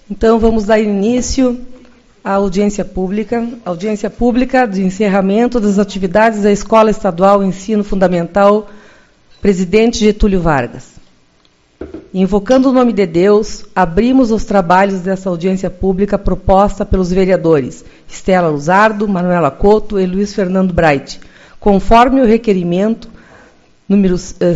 Então, vamos dar início à audiência pública de encerramento das atividades da Escola Estadual Ensino Fundamental Presidente Getúlio Vargas. Invocando o nome de Deus, abrimos os trabalhos dessa audiência pública proposta pelos vereadores Estela Luzardo, Manuela Couto e Luiz Fernando Bright, conforme o requerimento número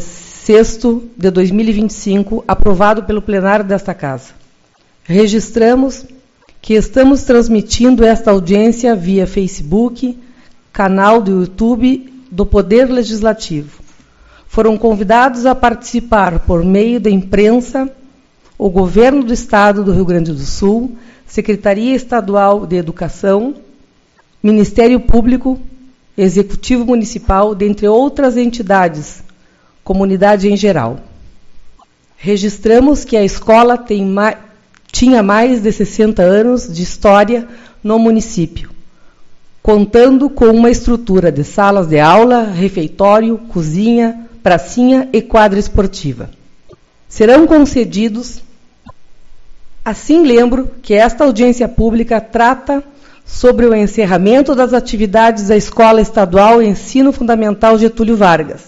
6º de 2025, aprovado pelo plenário desta Casa. Registramos que estamos transmitindo esta audiência via Facebook, canal do YouTube do Poder Legislativo. Foram convidados a participar por meio da imprensa o Governo do Estado do Rio Grande do Sul, Secretaria Estadual de Educação, Ministério Público, Executivo Municipal, dentre outras entidades, comunidade em geral. Registramos que a escola tinha mais de 60 anos de história no município, contando com uma estrutura de salas de aula, refeitório, cozinha, pracinha e quadra esportiva. Serão concedidos. Assim, lembro que esta audiência pública trata sobre o encerramento das atividades da Escola Estadual Ensino Fundamental Getúlio Vargas.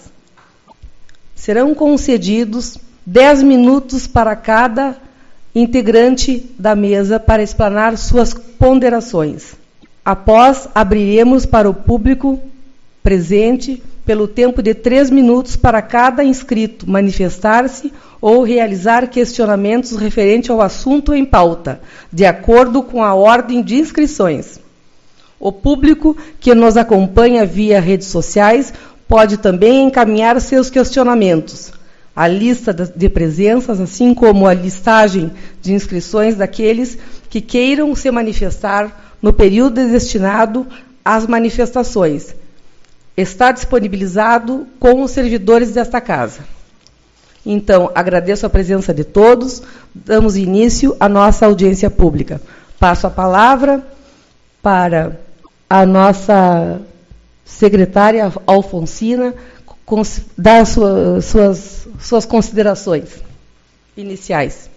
Serão concedidos 10 minutos para cada integrante da mesa para explanar suas ponderações. Após, abriremos para o público presente pelo tempo de 3 minutos para cada inscrito manifestar-se ou realizar questionamentos referente ao assunto em pauta, de acordo com a ordem de inscrições. O público que nos acompanha via redes sociais pode também encaminhar seus questionamentos. A lista de presenças, assim como a listagem de inscrições daqueles que queiram se manifestar no período destinado às manifestações, está disponibilizado com os servidores desta Casa. Então, agradeço a presença de todos, damos início à nossa audiência pública. Passo a palavra para a nossa secretária Alfonsina, dar suas considerações iniciais.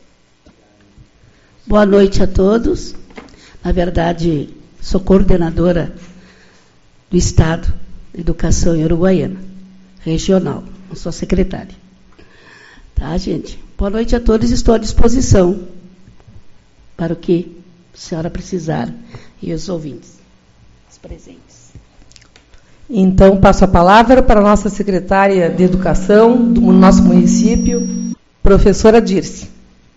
Boa noite a todos. Na verdade, sou coordenadora do Estado de Educação em Uruguaiana, regional, não sou secretária. Tá, gente? Boa noite a todos, estou à disposição para o que a senhora precisar e os ouvintes, os presentes. Então, passo a palavra para a nossa secretária de Educação do nosso município, professora Dirce.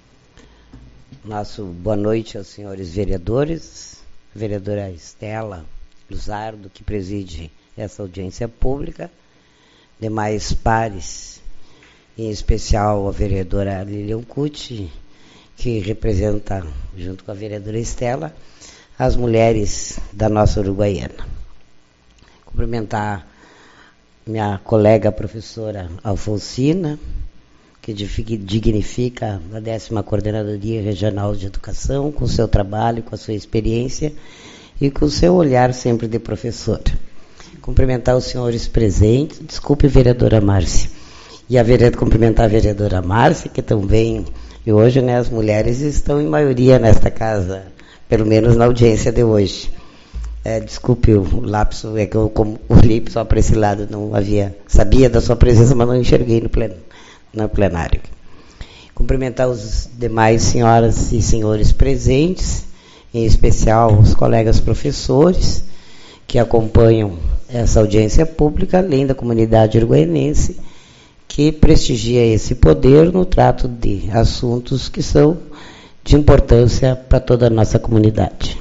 Boa noite aos senhores vereadores, vereadora Estela Luzardo, que preside essa audiência pública, demais pares, em especial a vereadora Lilian Cucci, que representa, junto com a vereadora Estela, as mulheres da nossa Uruguaiana. Cumprimentar minha colega professora Alfonsina, que dignifica a 10ª Coordenadoria Regional de Educação, com o seu trabalho, com a sua experiência e com o seu olhar sempre de professora. Cumprimentar os senhores presentes, desculpe, vereadora Márcia, e cumprimentar a vereadora Márcia, que também, e hoje, né, as mulheres estão em maioria nesta casa, pelo menos na audiência de hoje. Desculpe o lapso, é que eu, como olhei só para esse lado, sabia da sua presença, mas não enxerguei no plenário. Cumprimentar os demais senhoras e senhores presentes, em especial os colegas professores que acompanham essa audiência pública, além da comunidade uruguaianense, que prestigia esse poder no trato de assuntos que são de importância para toda a nossa comunidade.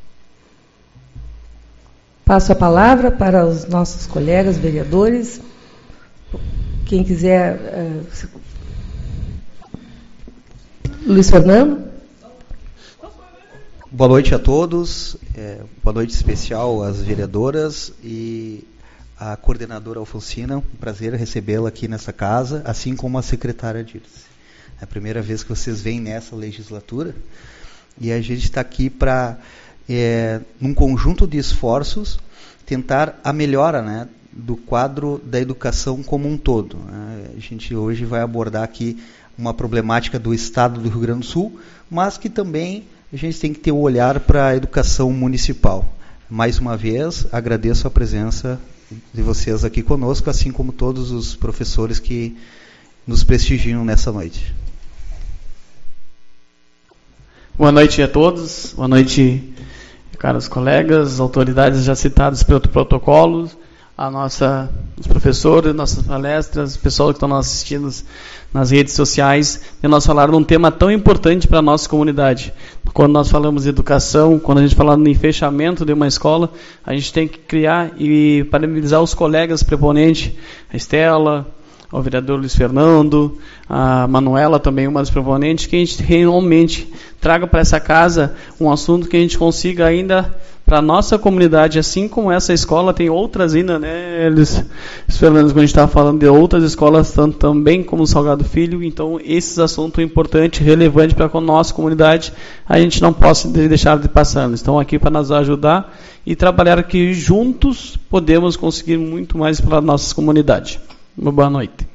Passo a palavra para os nossos colegas vereadores. Quem quiser... Luiz Fernando. Boa noite a todos. Boa noite especial às vereadoras e à coordenadora Alfonsina. Um prazer recebê-la aqui nessa casa, assim como a secretária Dirce. É a primeira vez que vocês vêm nessa legislatura e a gente está aqui para... num conjunto de esforços, tentar a melhora, né, do quadro da educação como um todo. A gente hoje vai abordar aqui uma problemática do Estado do Rio Grande do Sul, mas que também a gente tem que ter o olhar para a educação municipal. Mais uma vez, agradeço a presença de vocês aqui conosco, assim como todos os professores que nos prestigiam nessa noite. Boa noite a todos, boa noite, caros colegas, autoridades já citadas pelo protocolo, os professores, nossas palestras, o pessoal que estão nos assistindo nas redes sociais, e nós falar de um tema tão importante para a nossa comunidade. Quando nós falamos de educação, quando a gente fala em fechamento de uma escola, a gente tem que criar e parabenizar os colegas preponentes, a Estela, o vereador Luiz Fernando, a Manuela também, uma das proponentes, que a gente realmente traga para essa casa um assunto que a gente consiga ainda para a nossa comunidade, assim como essa escola tem outras ainda, né, Luiz Fernando, quando a gente estava falando de outras escolas também como o Salgado Filho, então esses assuntos importantes, relevantes para a nossa comunidade, a gente não pode deixar de passar. Estão aqui para nos ajudar e trabalhar que juntos podemos conseguir muito mais para a nossa comunidade. Uma boa noite.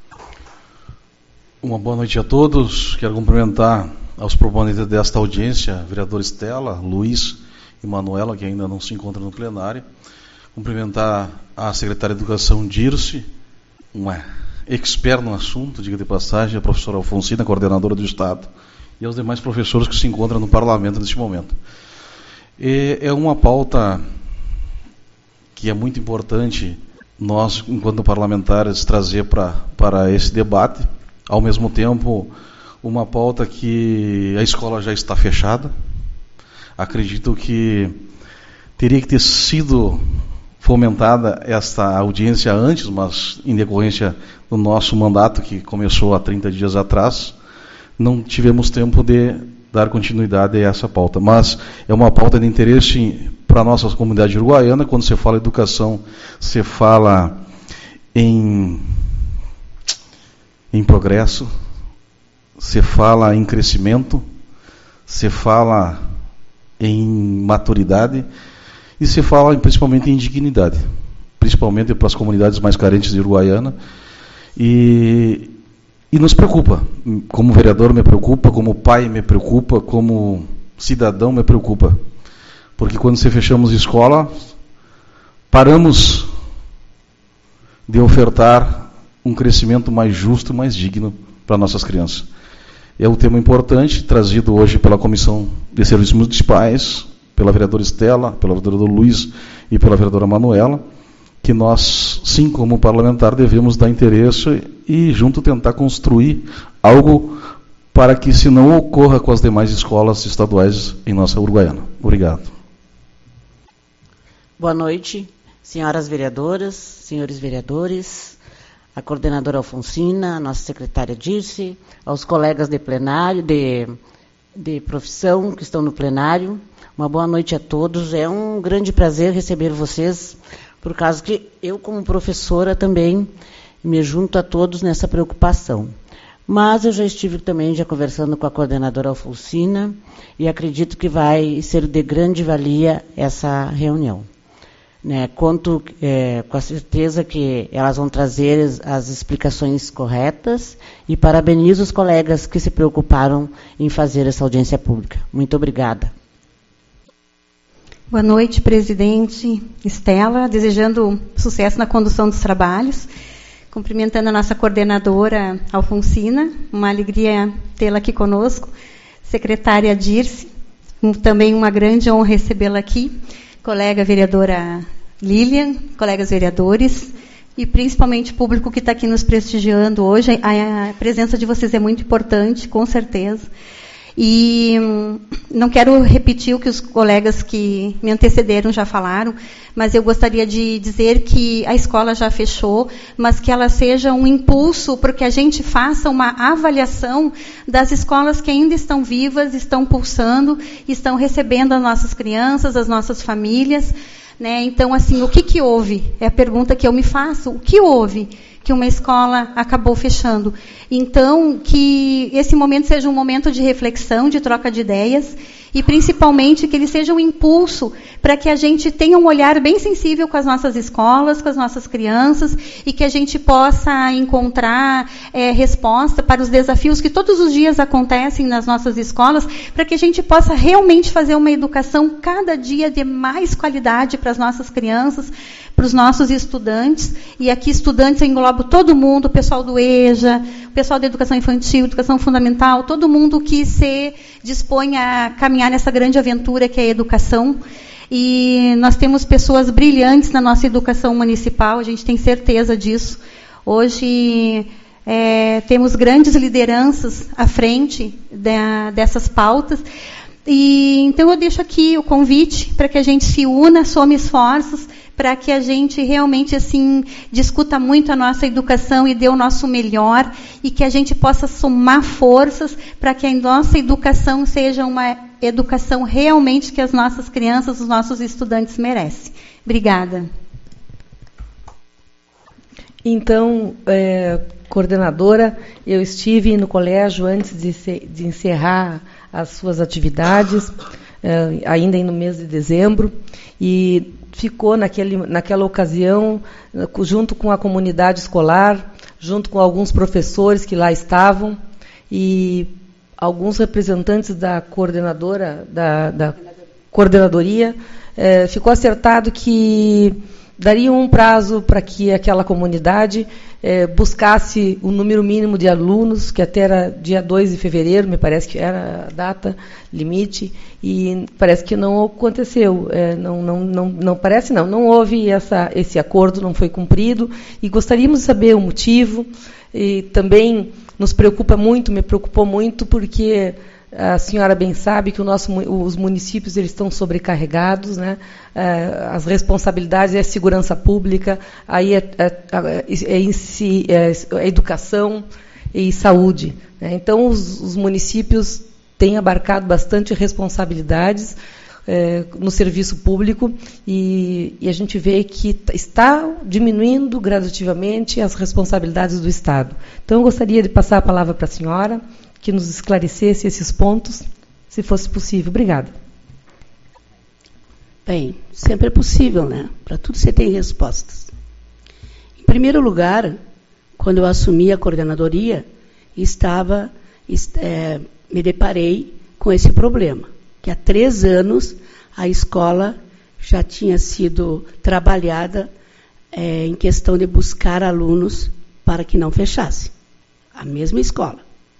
Uma boa noite a todos. Quero cumprimentar aos proponentes desta audiência, vereador Estela, Luiz e Manuela, que ainda não se encontram no plenário. Cumprimentar a secretária de Educação, Dirce, uma expert no assunto, diga de passagem, a professora Alfonsina, coordenadora do Estado, e aos demais professores que se encontram no parlamento neste momento. É uma pauta que é muito importante nós, enquanto parlamentares, trazer para esse debate. Ao mesmo tempo, uma pauta que a escola já está fechada. Acredito que teria que ter sido fomentada esta audiência antes, mas em decorrência do nosso mandato, que começou há 30 dias atrás, não tivemos tempo de dar continuidade a essa pauta. Mas é uma pauta de interesse para a nossa comunidade uruguaiana. Quando se fala em educação, se fala em progresso, se fala em crescimento, se fala em maturidade e se fala principalmente em dignidade, principalmente para as comunidades mais carentes de Uruguaiana. E nos preocupa, como vereador me preocupa, como pai me preocupa, como cidadão me preocupa. Porque quando se fechamos escola, paramos de ofertar um crescimento mais justo e mais digno para nossas crianças. É um tema importante, trazido hoje pela Comissão de Serviços Municipais, pela vereadora Estela, pelo vereador Luiz e pela vereadora Manuela, que nós, sim, como parlamentar, devemos dar interesse e junto tentar construir algo para que isso não ocorra com as demais escolas estaduais em nossa Uruguaiana. Obrigado. Boa noite, senhoras vereadoras, senhores vereadores, a coordenadora Alfonsina, a nossa secretária Dirce, aos colegas de plenário, de profissão que estão no plenário. Uma boa noite a todos. É um grande prazer receber vocês, por causa que eu, como professora, também me junto a todos nessa preocupação. Mas eu já estive também conversando com a coordenadora Alfonsina e acredito que vai ser de grande valia essa reunião. Conto com a certeza que elas vão trazer as explicações corretas e parabenizo os colegas que se preocuparam em fazer essa audiência pública. Muito obrigada. Boa noite, presidente Estela, desejando sucesso na condução dos trabalhos, cumprimentando a nossa coordenadora Alfonsina, uma alegria tê-la aqui conosco, secretária Dirce, também uma grande honra recebê-la aqui, colega vereadora Lilian, colegas vereadores e principalmente o público que está aqui nos prestigiando hoje. A presença de vocês é muito importante, com certeza. E não quero repetir o que os colegas que me antecederam já falaram, mas eu gostaria de dizer que a escola já fechou, mas que ela seja um impulso para que a gente faça uma avaliação das escolas que ainda estão vivas, estão pulsando, estão recebendo as nossas crianças, as nossas famílias. Então, assim, o que houve? É a pergunta que eu me faço. O que houve que uma escola acabou fechando? Então, que esse momento seja um momento de reflexão, de troca de ideias, e principalmente que ele seja um impulso para que a gente tenha um olhar bem sensível com as nossas escolas, com as nossas crianças, e que a gente possa encontrar resposta para os desafios que todos os dias acontecem nas nossas escolas, para que a gente possa realmente fazer uma educação cada dia de mais qualidade para as nossas crianças, para os nossos estudantes. E aqui estudantes eu englobo todo mundo, o pessoal do EJA, o pessoal da educação infantil, educação fundamental, todo mundo que se dispõe a caminhar nessa grande aventura que é a educação. E nós temos pessoas brilhantes na nossa educação municipal, a gente tem certeza disso. Hoje temos grandes lideranças à frente dessas pautas. E então eu deixo aqui o convite para que a gente se una, some esforços, para que a gente realmente assim discuta muito a nossa educação e dê o nosso melhor, e que a gente possa somar forças para que a nossa educação seja uma educação realmente que as nossas crianças, os nossos estudantes merecem. Obrigada. Então, coordenadora, eu estive no colégio antes de encerrar as suas atividades, ainda no mês de dezembro, e ficou naquela ocasião, junto com a comunidade escolar, junto com alguns professores que lá estavam, e alguns representantes da coordenadora, da coordenadoria, ficou acertado que daria um prazo para que aquela comunidade buscasse o número mínimo de alunos, que até era dia 2 de fevereiro, me parece que era a data limite, e parece que não aconteceu. Não houve esse acordo, não foi cumprido, e gostaríamos de saber o motivo. E também me preocupou muito, porque a senhora bem sabe que os municípios eles estão sobrecarregados, né? As responsabilidades é a segurança pública, aí é educação e saúde, né? Então, os municípios têm abarcado bastante responsabilidades no serviço público, e a gente vê que está diminuindo gradativamente as responsabilidades do Estado. Então, eu gostaria de passar a palavra para a senhora, que nos esclarecesse esses pontos, se fosse possível. Obrigada. Bem, sempre é possível, né? Para tudo você tem respostas. Em primeiro lugar, quando eu assumi a coordenadoria, me deparei com esse problema, que há 3 anos a escola já tinha sido trabalhada em questão de buscar alunos para que não fechasse. A mesma escola.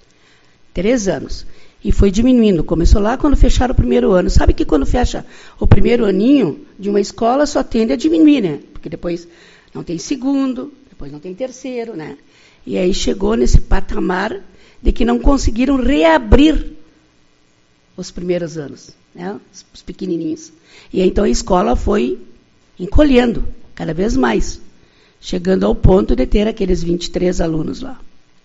3 anos. E foi diminuindo. Começou lá quando fecharam o primeiro ano. Sabe que quando fecha o primeiro aninho de uma escola, só tende a diminuir, né? Porque depois não tem segundo, depois não tem terceiro, né? E aí chegou nesse patamar de que não conseguiram reabrir os primeiros anos, né? Os pequenininhos. E aí, então a escola foi encolhendo cada vez mais, chegando ao ponto de ter aqueles 23 alunos lá.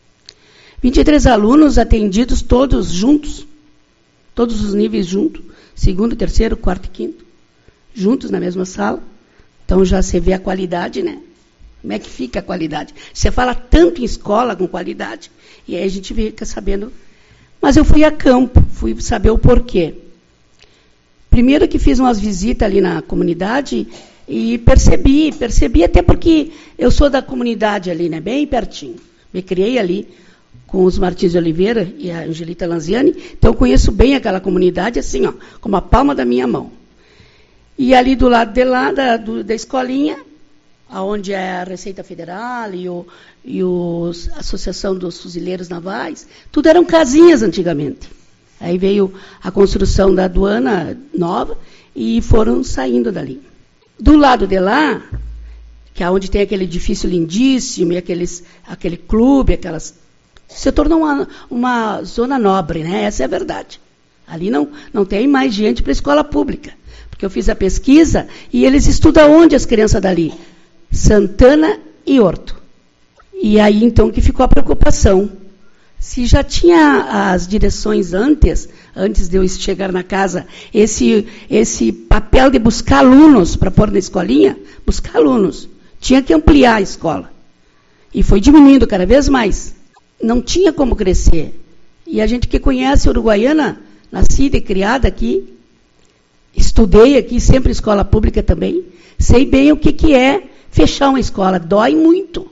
23 alunos atendidos todos juntos, todos os níveis juntos, 2º, 3º, 4º e 5º, juntos na mesma sala. Então já se vê a qualidade, né? Como é que fica a qualidade? Você fala tanto em escola com qualidade, e aí a gente fica sabendo. Mas eu fui a campo, fui saber o porquê. Primeiro que fiz umas visitas ali na comunidade e percebi até porque eu sou da comunidade ali, né? Bem pertinho. Me criei ali com os Martins de Oliveira e a Angelita Lanziani, então eu conheço bem aquela comunidade, assim, ó, como a palma da minha mão. E ali do lado de lá, da escolinha, onde é a Receita Federal e a Associação dos Fuzileiros Navais, tudo eram casinhas antigamente. Aí veio a construção da aduana nova e foram saindo dali. Do lado de lá, que é onde tem aquele edifício lindíssimo e aquele clube, se tornou uma zona nobre, né? Essa é a verdade. Ali não tem mais gente para a escola pública. Porque eu fiz a pesquisa e eles estudam onde as crianças dali? Santana e Horto. E aí, então, que ficou a preocupação. Se já tinha as direções antes de eu chegar na casa, esse papel de buscar alunos para pôr na escolinha, buscar alunos. Tinha que ampliar a escola. E foi diminuindo cada vez mais. Não tinha como crescer. E a gente que conhece Uruguaiana nascida e criada aqui, estudei aqui, sempre escola pública também, sei bem o que é fechar uma escola. Dói muito,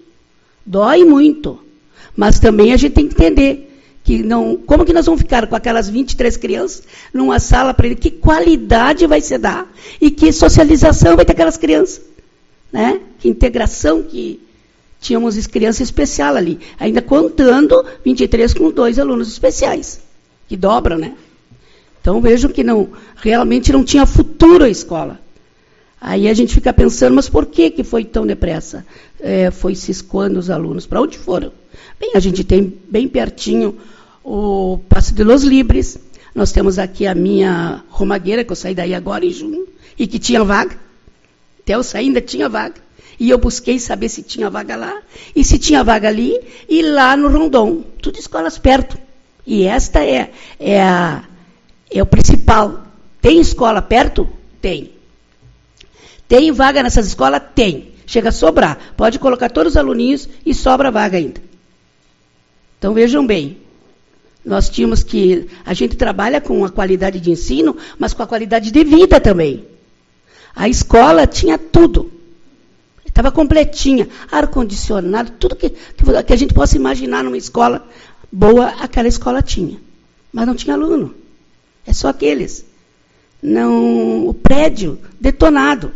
mas também a gente tem que entender que não, como que nós vamos ficar com aquelas 23 crianças numa sala para ele, que qualidade vai se dar e que socialização vai ter aquelas crianças, né? Que integração que tínhamos criança especial ali, ainda contando 23 com 2 alunos especiais, que dobram, né? Então vejam que realmente não tinha futuro a escola. Aí a gente fica pensando, mas por que foi tão depressa? Foi se escoando os alunos. Para onde foram? Bem, a gente tem bem pertinho o Passo de los Libres. Nós temos aqui a minha Romagueira, que eu saí daí agora em junho, e que tinha vaga. Até eu saí ainda tinha vaga. E eu busquei saber se tinha vaga lá, e se tinha vaga ali, e lá no Rondon. Tudo escolas perto. E esta é o principal. Tem escola perto? Tem. Tem vaga nessas escolas? Tem. Chega a sobrar. Pode colocar todos os aluninhos e sobra vaga ainda. Então vejam bem. Nós tínhamos que... A gente trabalha com a qualidade de ensino, mas com a qualidade de vida também. A escola tinha tudo. Estava completinha. Ar-condicionado, tudo que a gente possa imaginar numa escola boa, aquela escola tinha. Mas não tinha aluno. É só aqueles. Não, o prédio detonado.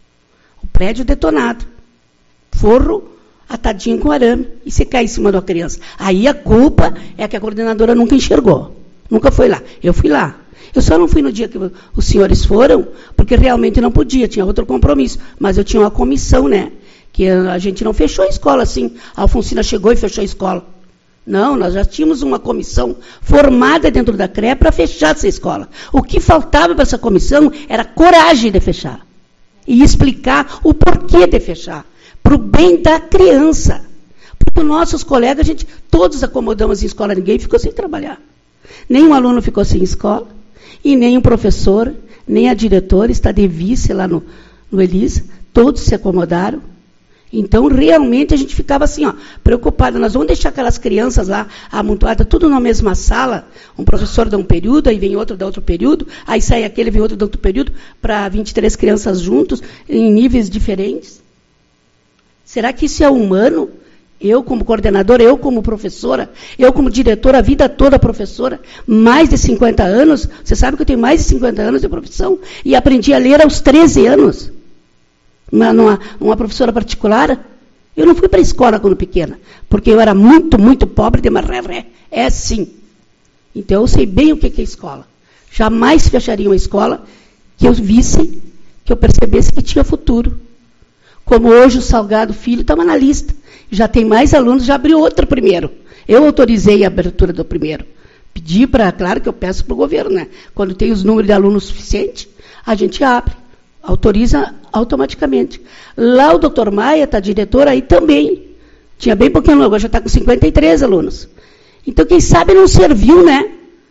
Forro atadinho com arame. E se cair em cima da criança. Aí a culpa é que a coordenadora nunca enxergou. Nunca foi lá. Eu fui lá. Eu só não fui no dia que os senhores foram, porque realmente não podia, tinha outro compromisso. Mas eu tinha uma comissão, né? Que a gente não fechou a escola assim. A Alfonsina chegou e fechou a escola. Não, nós já tínhamos uma comissão formada dentro da CREA para fechar essa escola. O que faltava para essa comissão era coragem de fechar. E explicar o porquê de fechar. Para o bem da criança. Porque nossos colegas, todos acomodamos em escola, ninguém ficou sem trabalhar. Nenhum aluno ficou sem escola, e nem o professor, nem a diretora, está de vice lá no Elisa, todos se acomodaram. Então, realmente, a gente ficava assim, preocupado. Nós vamos deixar aquelas crianças lá amontoadas, tudo na mesma sala. Um professor dá um período, aí vem outro, dá outro período, aí sai aquele, vem outro, dá outro período, para 23 crianças juntos, em níveis diferentes. Será que isso é humano? Eu, como coordenadora, eu, como professora, eu, como diretora, a vida toda professora, mais de 50 anos. Você sabe que eu tenho mais de 50 anos de profissão e aprendi a ler aos 13 anos. Uma professora particular. Eu não fui para a escola quando pequena, porque eu era muito, muito pobre de marré. É sim. Então eu sei bem o que é escola. Jamais fecharia uma escola que eu visse, que eu percebesse que tinha futuro. Como hoje o Salgado Filho estava na lista. Já tem mais alunos, já abriu outro primeiro. Eu autorizei a abertura do primeiro. Pedi claro que eu peço para o governo, né? Quando tem os números de alunos suficientes, a gente abre. Autoriza automaticamente. Lá o doutor Maia está diretor aí também. Tinha bem pouquinho aluno, agora já está com 53 alunos. Então, quem sabe não serviu, né?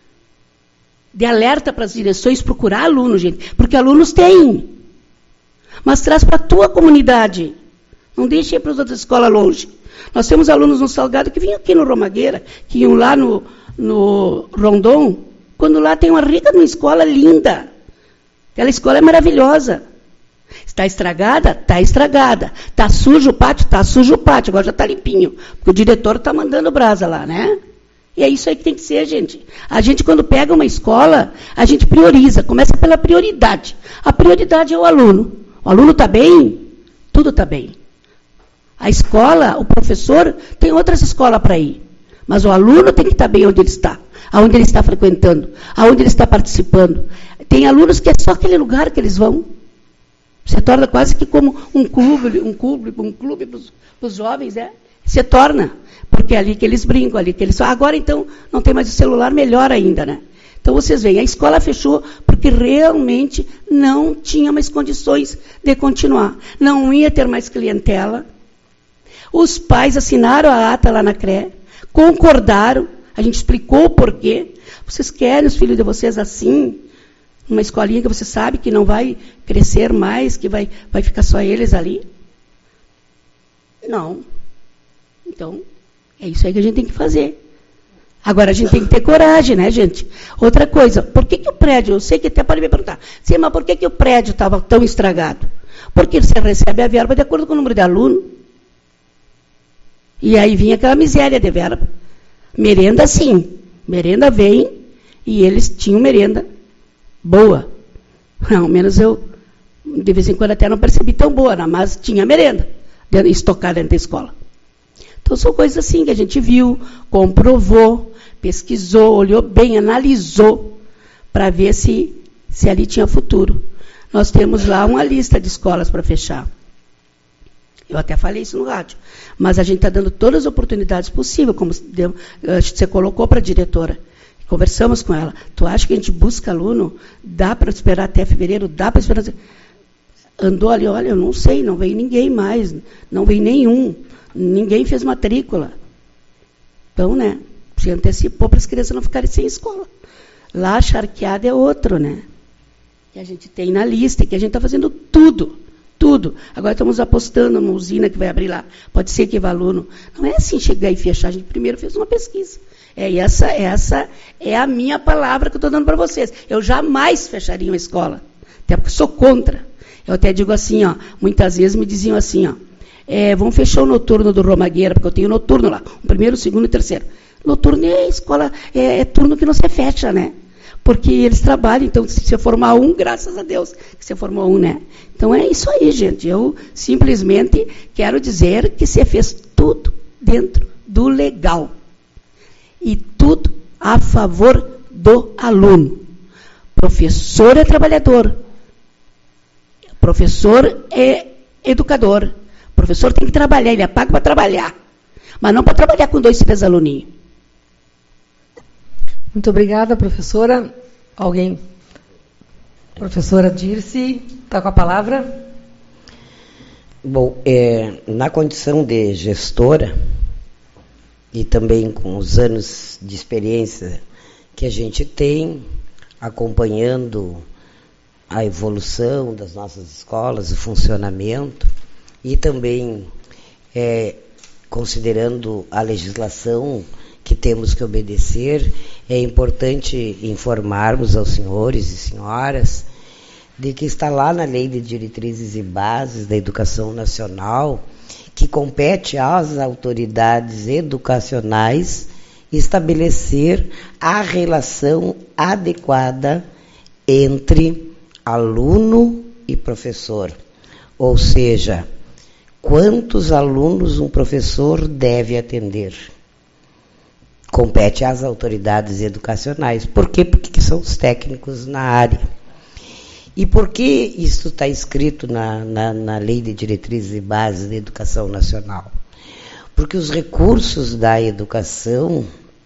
De alerta para as direções procurar alunos, gente. Porque alunos tem. Mas traz para a tua comunidade. Não deixe ir para as outras escolas longe. Nós temos alunos no Salgado que vinham aqui no Romagueira, que iam lá no Rondon, quando lá tem uma rica numa escola linda. Aquela escola é maravilhosa. Está estragada? Está estragada. Está sujo o pátio? Está sujo o pátio. Agora já está limpinho. Porque o diretor está mandando brasa lá, né? E é isso aí que tem que ser, gente. A gente, quando pega uma escola, a gente prioriza. Começa pela prioridade. A prioridade é o aluno. O aluno está bem? Tudo está bem. A escola, o professor, tem outras escolas para ir. Mas o aluno tem que estar bem onde ele está. Aonde ele está frequentando. Aonde ele está participando. Tem alunos que é só aquele lugar que eles vão. Se torna quase que como um clube para os jovens, né? Se torna. Porque é ali que eles brincam, ali que eles... Agora, então, não tem mais o celular, melhor ainda, né? Então, vocês veem, a escola fechou porque realmente não tinha mais condições de continuar. Não ia ter mais clientela. Os pais assinaram a ata lá na CREA, concordaram, a gente explicou o porquê. Vocês querem os filhos de vocês assim? Uma escolinha que você sabe que não vai crescer mais, que vai ficar só eles ali? Não. Então, é isso aí que a gente tem que fazer. Agora a gente tem que ter coragem, né, gente? Outra coisa, por que o prédio, eu sei que até pode me perguntar, sim, mas por que o prédio estava tão estragado? Porque você recebe a verba de acordo com o número de aluno. E aí vinha aquela miséria de verba. Merenda, sim. Merenda vem e eles tinham merenda boa. Ao menos eu, de vez em quando, até não percebi tão boa, mas tinha merenda estocada dentro da escola. Então, são coisas assim que a gente viu, comprovou, pesquisou, olhou bem, analisou, para ver se ali tinha futuro. Nós temos lá uma lista de escolas para fechar. Eu até falei isso no rádio. Mas a gente está dando todas as oportunidades possíveis, como você colocou para a diretora. Conversamos com ela. Tu acha que a gente busca aluno? Dá para esperar até fevereiro? Dá para esperar... Andou ali, olha, eu não sei, não veio ninguém mais. Não veio nenhum. Ninguém fez matrícula. Então, né, se antecipou para as crianças não ficarem sem escola. Lá, a charqueada é outro, né? Que a gente tem na lista, que a gente está fazendo tudo. Agora estamos apostando numa usina que vai abrir lá. Pode ser que vá aluno. Não é assim chegar e fechar. A gente primeiro fez uma pesquisa. Essa é a minha palavra que eu estou dando para vocês. Eu jamais fecharia uma escola. Até porque sou contra. Eu até digo assim, ó, muitas vezes me diziam assim, ó, vamos fechar o noturno do Romagueira, porque eu tenho noturno lá, o primeiro, o segundo e o terceiro. Noturno é escola, é turno que não se fecha, né? Porque eles trabalham, então se você formar um, graças a Deus que você formou um, né? Então é isso aí, gente. Eu simplesmente quero dizer que você fez tudo dentro do legal. E tudo a favor do aluno. Professor é trabalhador. Professor é educador. Professor tem que trabalhar, ele é pago para trabalhar. Mas não para trabalhar com 2, 3 aluninhos. Muito obrigada, professora. Alguém? Professora Dirce, está com a palavra? Bom, na condição de gestora, e também com os anos de experiência que a gente tem, acompanhando a evolução das nossas escolas, o funcionamento, e também considerando a legislação que temos que obedecer, é importante informarmos aos senhores e senhoras de que está lá na Lei de Diretrizes e Bases da Educação Nacional, que compete às autoridades educacionais estabelecer a relação adequada entre aluno e professor. Ou seja, quantos alunos um professor deve atender? Compete às autoridades educacionais. Por quê? Porque são os técnicos na área. E por que isso está escrito na Lei de Diretrizes e Bases da Educação Nacional? Porque os recursos da educação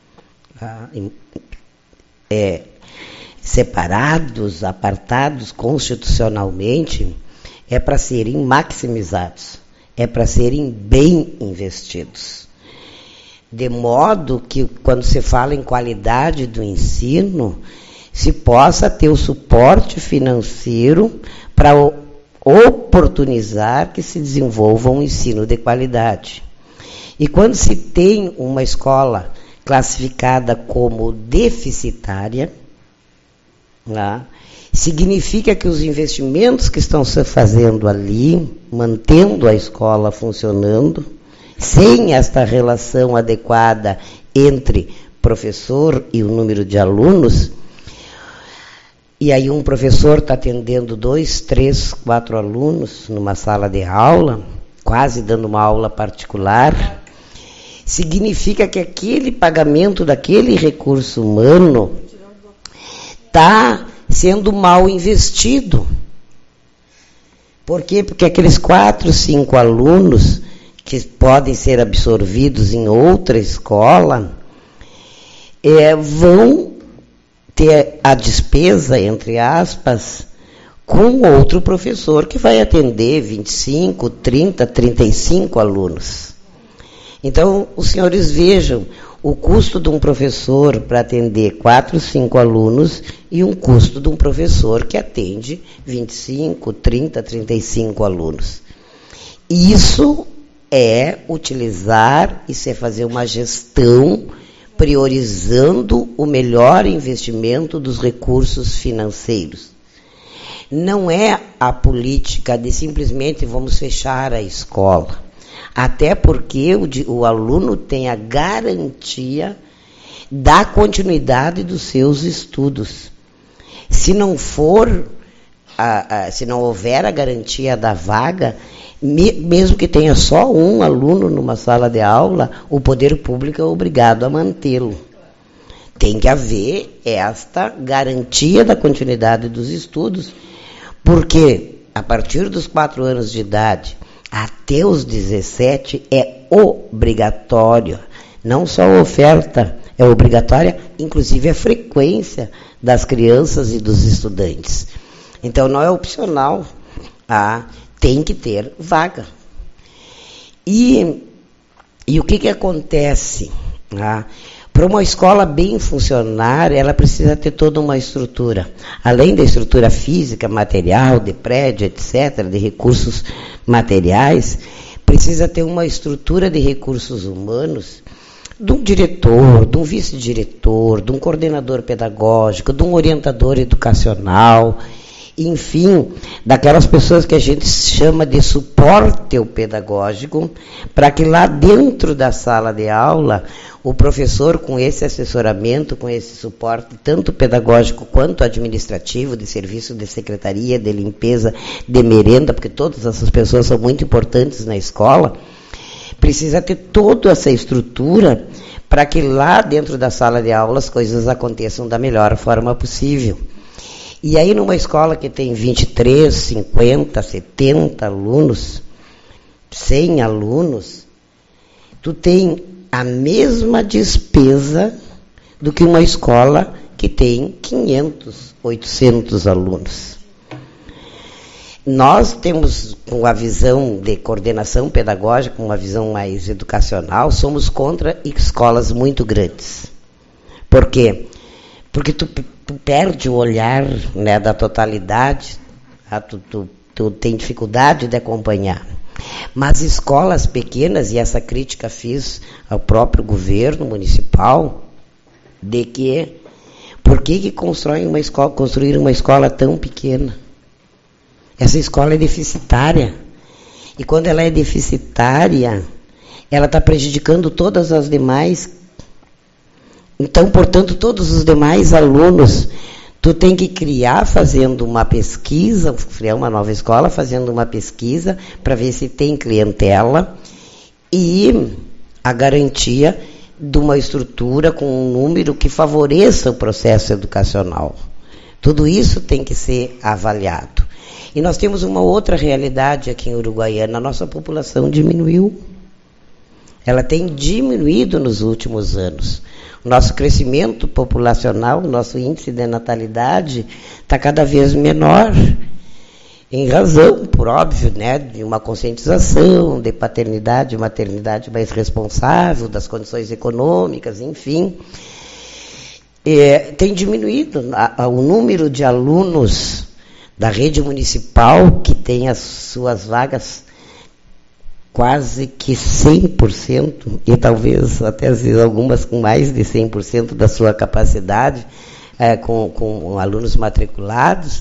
separados, apartados constitucionalmente, é para serem maximizados, é para serem bem investidos. De modo que, quando se fala em qualidade do ensino, se possa ter o suporte financeiro para oportunizar que se desenvolva um ensino de qualidade. E quando se tem uma escola classificada como deficitária, significa que os investimentos que estão se fazendo ali, mantendo a escola funcionando, sem esta relação adequada entre professor e o número de alunos, e aí um professor está atendendo 2, 3, 4 alunos numa sala de aula, quase dando uma aula particular, significa que aquele pagamento daquele recurso humano está sendo mal investido. Por quê? Porque aqueles 4, 5 alunos que podem ser absorvidos em outra escola vão ter a despesa, entre aspas, com outro professor que vai atender 25, 30, 35 alunos. Então, os senhores vejam o custo de um professor para atender 4, 5 alunos e um custo de um professor que atende 25, 30, 35 alunos. Isso é utilizar, isso é fazer uma gestão priorizando o melhor investimento dos recursos financeiros. Não é a política de simplesmente vamos fechar a escola, até porque o aluno tem a garantia da continuidade dos seus estudos. Se não houver a garantia da vaga, mesmo que tenha só um aluno numa sala de aula, o poder público é obrigado a mantê-lo. Tem que haver esta garantia da continuidade dos estudos, porque a partir dos 4 anos de idade até os 17 é obrigatório, não só a oferta é obrigatória, inclusive a frequência das crianças e dos estudantes. Então não é opcional, tem que ter vaga. E o que acontece? Para uma escola bem funcionar, ela precisa ter toda uma estrutura. Além da estrutura física, material, de prédio, etc., de recursos materiais, precisa ter uma estrutura de recursos humanos, de um diretor, de um vice-diretor, de um coordenador pedagógico, de um orientador educacional, enfim, daquelas pessoas que a gente chama de suporte pedagógico, para que lá dentro da sala de aula, o professor, com esse assessoramento, com esse suporte, tanto pedagógico quanto administrativo, de serviço de secretaria, de limpeza, de merenda, porque todas essas pessoas são muito importantes na escola, precisa ter toda essa estrutura para que lá dentro da sala de aula as coisas aconteçam da melhor forma possível. E aí numa escola que tem 23, 50, 70 alunos, 100 alunos, tu tem a mesma despesa do que uma escola que tem 500, 800 alunos. Nós temos, com a visão de coordenação pedagógica, uma visão mais educacional, somos contra escolas muito grandes. Por quê? Porque tu perde o olhar, né, da totalidade, tu tem dificuldade de acompanhar. Mas escolas pequenas, e essa crítica fiz ao próprio governo municipal, de que por que construir uma escola tão pequena? Essa escola é deficitária. E quando ela é deficitária, ela está prejudicando todas as demais. Então, portanto, todos os demais alunos, tu tem que criar fazendo uma pesquisa, criar uma nova escola, fazendo uma pesquisa para ver se tem clientela e a garantia de uma estrutura com um número que favoreça o processo educacional. Tudo isso tem que ser avaliado. E nós temos uma outra realidade aqui em Uruguaiana, a nossa população diminuiu. Ela tem diminuído nos últimos anos. O nosso crescimento populacional, o nosso índice de natalidade está cada vez menor, em razão, por óbvio, né, de uma conscientização, de paternidade e maternidade mais responsável, das condições econômicas, enfim. Tem diminuído o número de alunos da rede municipal que tem as suas vagas quase que 100%, e talvez até às vezes algumas com mais de 100% da sua capacidade, com alunos matriculados,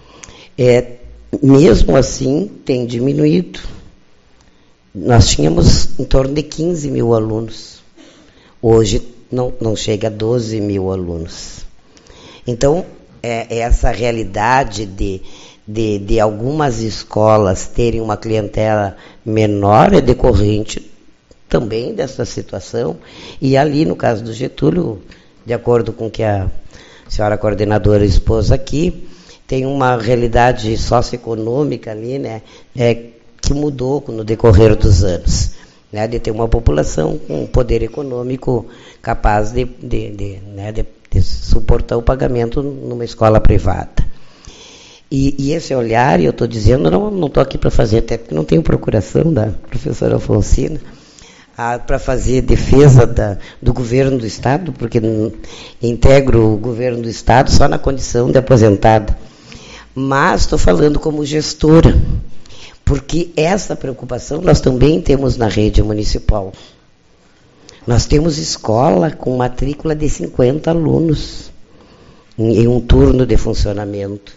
mesmo assim tem diminuído. Nós tínhamos em torno de 15 mil alunos. Hoje não chega a 12 mil alunos. Então, essa realidade de algumas escolas terem uma clientela menor é decorrente também dessa situação. E ali, no caso do Getúlio, de acordo com o que a senhora coordenadora expôs aqui, tem uma realidade socioeconômica ali, né, que mudou no decorrer dos anos, né, de ter uma população com poder econômico capaz de suportar o pagamento numa escola privada. E esse olhar, e eu estou dizendo, não estou aqui para fazer, até porque não tenho procuração da professora Alfonsina, para fazer defesa do governo do Estado, porque integro o governo do Estado só na condição de aposentada. Mas estou falando como gestora, porque essa preocupação nós também temos na rede municipal. Nós temos escola com matrícula de 50 alunos em um turno de funcionamento.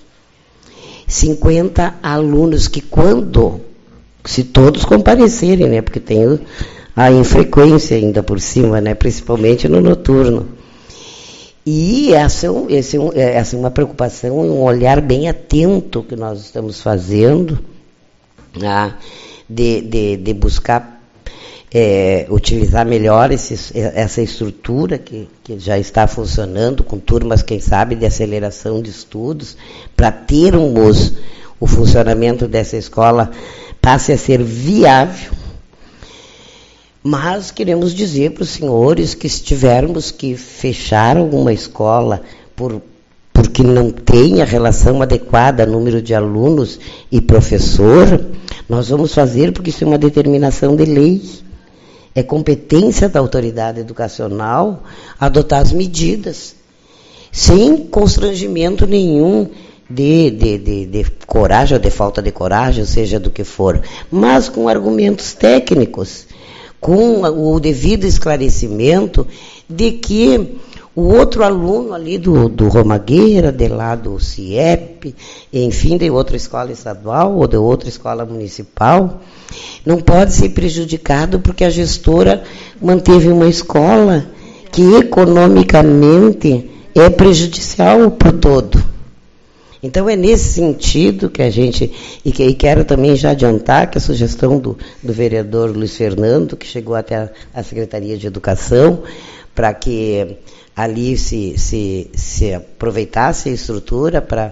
50 alunos que se todos comparecerem, né, porque tem a infrequência ainda por cima, né, principalmente no noturno. E essa é uma preocupação, um olhar bem atento que nós estamos fazendo, né, de buscar utilizar melhor essa estrutura que já está funcionando, com turmas, quem sabe, de aceleração de estudos, para termos o funcionamento dessa escola passe a ser viável. Mas queremos dizer para os senhores que se tivermos que fechar alguma escola porque não tem a relação adequada, número de alunos e professor, nós vamos fazer, porque isso é uma determinação de lei. É competência da autoridade educacional adotar as medidas, sem constrangimento nenhum de coragem ou de falta de coragem, seja do que for, mas com argumentos técnicos, com o devido esclarecimento de que o outro aluno ali do Romagueira, de lá do CIEP, enfim, de outra escola estadual ou de outra escola municipal, não pode ser prejudicado porque a gestora manteve uma escola que economicamente é prejudicial para o todo. Então é nesse sentido que a gente, e quero também já adiantar que a sugestão do vereador Luiz Fernando, que chegou até a Secretaria de Educação, para que ali se aproveitasse a estrutura para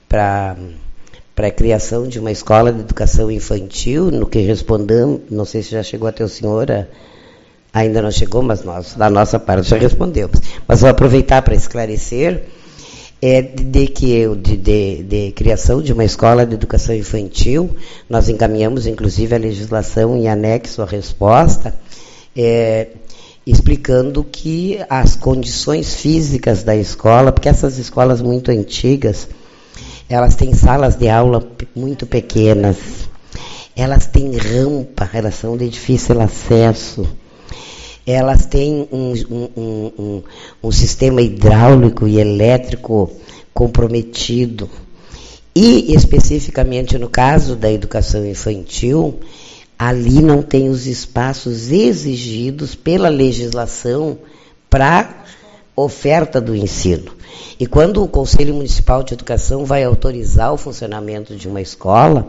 a criação de uma escola de educação infantil, no que respondamos, não sei se já chegou até o senhor, ainda não chegou, mas nós, da nossa parte, já respondemos. Mas vou aproveitar para esclarecer de criação de uma escola de educação infantil. Nós encaminhamos, inclusive, a legislação em anexo à resposta, explicando que as condições físicas da escola, porque essas escolas muito antigas, elas têm salas de aula muito pequenas, elas têm rampa, elas são de difícil acesso, elas têm um sistema hidráulico e elétrico comprometido. E, especificamente no caso da educação infantil, ali não tem os espaços exigidos pela legislação para oferta do ensino. E quando o Conselho Municipal de Educação vai autorizar o funcionamento de uma escola,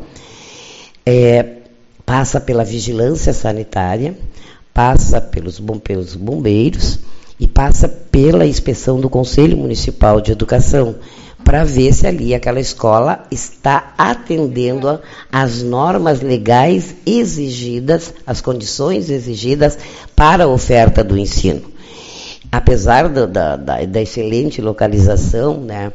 passa pela vigilância sanitária, passa pelos bombeiros e passa pela inspeção do Conselho Municipal de Educação, para ver se ali aquela escola está atendendo às normas legais exigidas, às condições exigidas para a oferta do ensino. Apesar da excelente localização, né,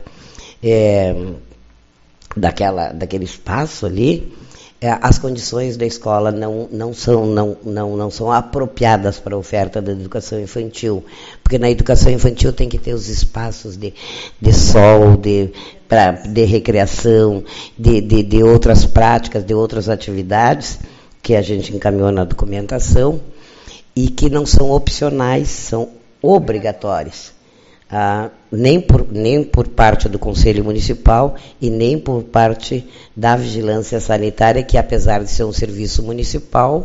daquele espaço ali, as condições da escola não são apropriadas para a oferta da educação infantil, porque na educação infantil tem que ter os espaços de sol, de recreação, de outras práticas, de outras atividades que a gente encaminhou na documentação e que não são opcionais, são obrigatórias. Nem por parte do Conselho Municipal e nem por parte da Vigilância Sanitária, que apesar de ser um serviço municipal,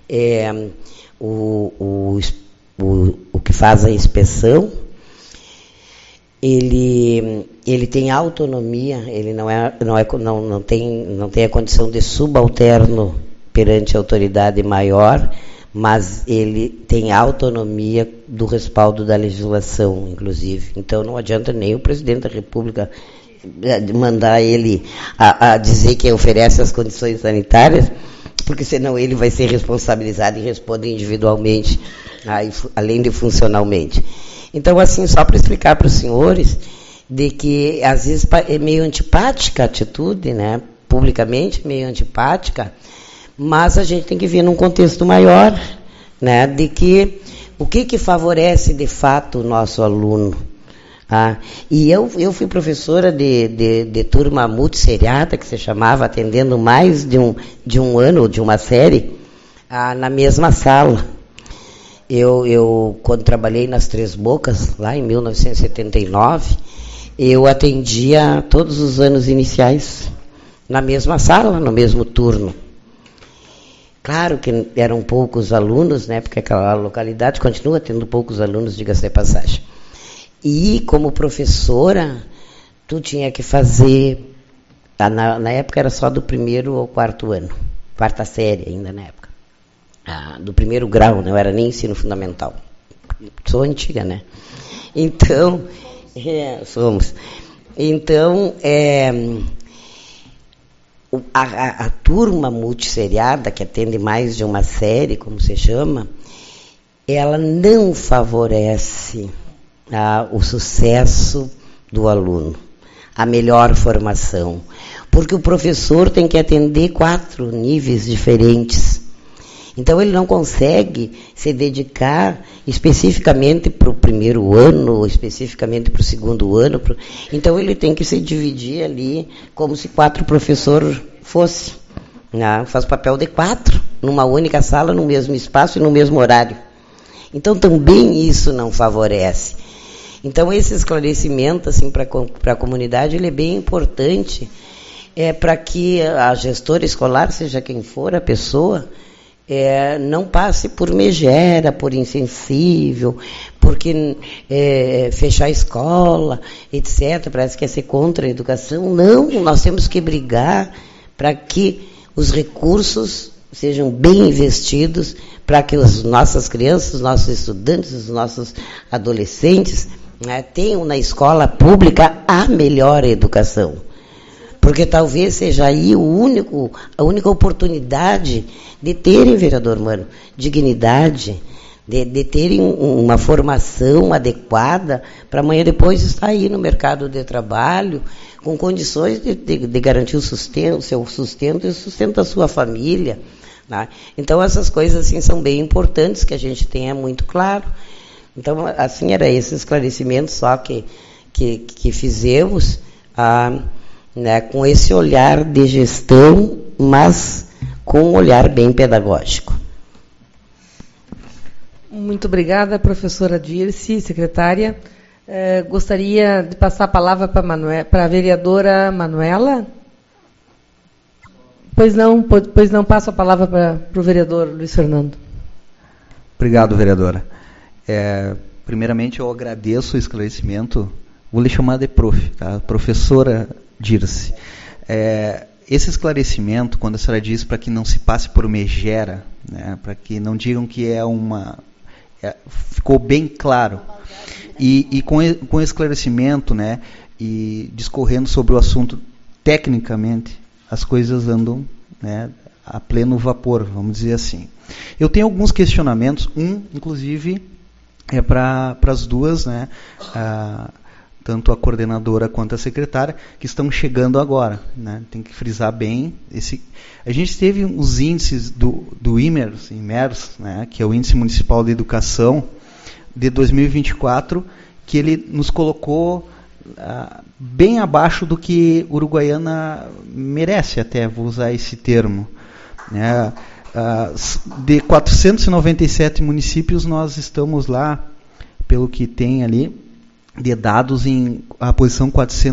o que faz a inspeção, ele tem autonomia, ele não tem a condição de subalterno perante a autoridade maior, mas ele tem autonomia do respaldo da legislação, inclusive. Então, não adianta nem o presidente da República mandar ele a dizer que oferece as condições sanitárias, porque senão ele vai ser responsabilizado e responde individualmente, além de funcionalmente. Então, assim, só para explicar para os senhores de que, às vezes, é meio antipática a atitude, né? Publicamente, meio antipática, mas a gente tem que ver num contexto maior, né, de que o que favorece de fato o nosso aluno. E eu fui professora de turma multisseriada, que se chamava, atendendo mais de um ano, de uma série, na mesma sala. Eu, quando trabalhei nas Três Bocas, lá em 1979, eu atendia todos os anos iniciais na mesma sala, no mesmo turno. Claro que eram poucos alunos, né, porque aquela localidade continua tendo poucos alunos, diga-se de passagem. E, como professora, tu tinha que fazer, na época era só do 1º ao 4º ano, 4ª série ainda na época, do 1º grau, não era nem ensino fundamental. Sou antiga, né? Então, somos. Então, a turma multisseriada, que atende mais de uma série, como se chama, ela não favorece o sucesso do aluno, a melhor formação, porque o professor tem que atender 4 níveis diferentes. Então, ele não consegue se dedicar especificamente para o 1º ano, ou especificamente para o 2º ano. Então, ele tem que se dividir ali como se 4 professores fossem. Né? Faz papel de 4, numa única sala, no mesmo espaço e no mesmo horário. Então, também isso não favorece. Então, esse esclarecimento assim, para a comunidade ele é bem importante para que a gestora escolar, seja quem for a pessoa, não passe por megera, por insensível, porque fechar a escola, etc. Parece que é ser contra a educação. Não, nós temos que brigar para que os recursos sejam bem investidos, para que as nossas crianças, os nossos estudantes, os nossos adolescentes tenham na escola pública a melhor educação. Porque talvez seja aí a única oportunidade de terem, vereador Mano, dignidade, de terem uma formação adequada para amanhã depois estar aí no mercado de trabalho com condições de garantir o seu sustento e o sustento da sua família. Né? Então, essas coisas assim, são bem importantes que a gente tenha muito claro. Então, assim, era esse esclarecimento só que fizemos né, com esse olhar de gestão, mas com um olhar bem pedagógico. Muito obrigada, professora Dirce, secretária. Gostaria de passar a palavra para a vereadora Manuela. Pois não, passo a palavra para o vereador Luiz Fernando. Obrigado, vereadora. Primeiramente, eu agradeço o esclarecimento. Vou lhe chamar de prof, tá? Professora Dirce. Esse esclarecimento, quando a senhora diz para que não se passe por megera, né, para que não digam que ficou bem claro. E com o esclarecimento, né, e discorrendo sobre o assunto tecnicamente, as coisas andam, né, a pleno vapor, vamos dizer assim. Eu tenho alguns questionamentos, inclusive, para as duas, né, tanto a coordenadora quanto a secretária, que estão chegando agora. Né? Tem que frisar bem. A gente teve os índices do IMERS, né? Que é o Índice Municipal de Educação, de 2024, que ele nos colocou bem abaixo do que Uruguaiana merece, até vou usar esse termo. Né? De 497 municípios, nós estamos lá, pelo que tem ali, de dados em a posição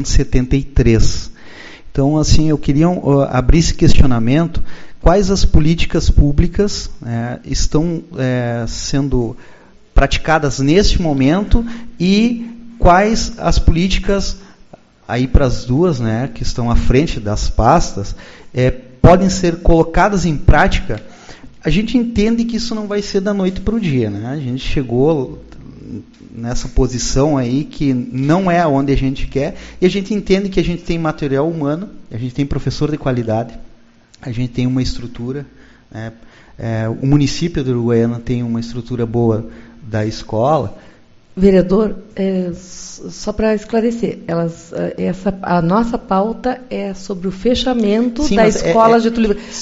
473. Então, assim, eu queria abrir esse questionamento: quais as políticas públicas estão sendo praticadas neste momento e quais as políticas, aí para as duas, né, que estão à frente das pastas, podem ser colocadas em prática. A gente entende que isso não vai ser da noite para o dia, né? A gente chegou nessa posição aí que não é onde a gente quer, e a gente entende que a gente tem material humano, a gente tem professor de qualidade, a gente tem uma estrutura, né? O município de Uruguaiana tem uma estrutura boa da escola. Vereador, só para esclarecer, a nossa pauta é sobre o fechamento da escola Getúlio Vargas.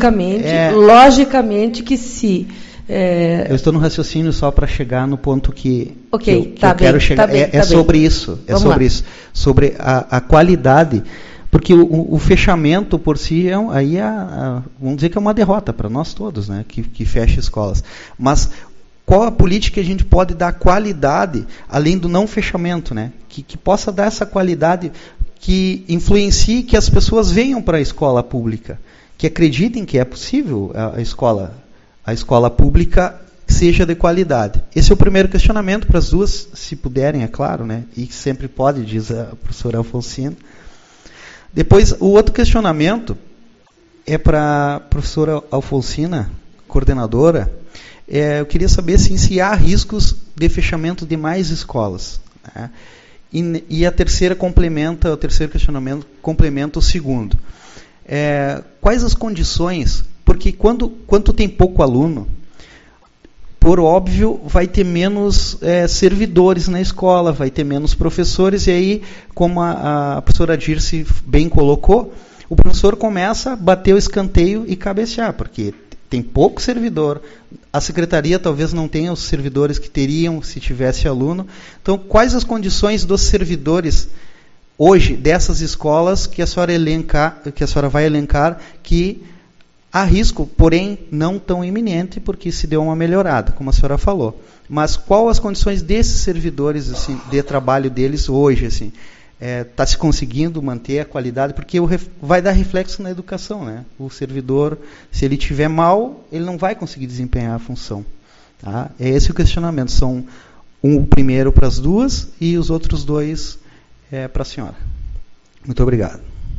Logicamente que se... Eu estou no raciocínio só para chegar no ponto que eu quero chegar. Sobre isso. Sobre a qualidade. Porque o fechamento por si, vamos dizer que é uma derrota para nós todos, né, que fecha escolas. Mas qual a política que a gente pode dar qualidade, além do não fechamento, né? Que possa dar essa qualidade, que influencie que as pessoas venham para a escola pública, que acreditem que é possível a escola pública seja de qualidade. Esse é o primeiro questionamento para as duas, se puderem, é claro, né? E sempre pode, diz a professora Alfonsina. Depois, o outro questionamento é para a professora Alfonsina, coordenadora. Eu queria saber assim, se há riscos de fechamento de mais escolas, né? E o terceiro questionamento complementa o segundo. Quais as condições? Porque quando tem pouco aluno, por óbvio, vai ter menos servidores na escola, vai ter menos professores, e aí, como a professora Dirce bem colocou, o professor começa a bater o escanteio e cabecear, porque tem pouco servidor, a secretaria talvez não tenha os servidores que teriam se tivesse aluno. Então, quais as condições dos servidores hoje dessas escolas que a senhora vai elencar, que há risco, porém não tão iminente, porque se deu uma melhorada, como a senhora falou. Mas quais as condições desses servidores, assim, de trabalho deles hoje, assim? Está se conseguindo manter a qualidade, porque vai dar reflexo na educação, né? O servidor, se ele estiver mal, ele não vai conseguir desempenhar a função. Tá? É esse o questionamento. São o primeiro para as duas e os outros dois para a senhora. Muito obrigado.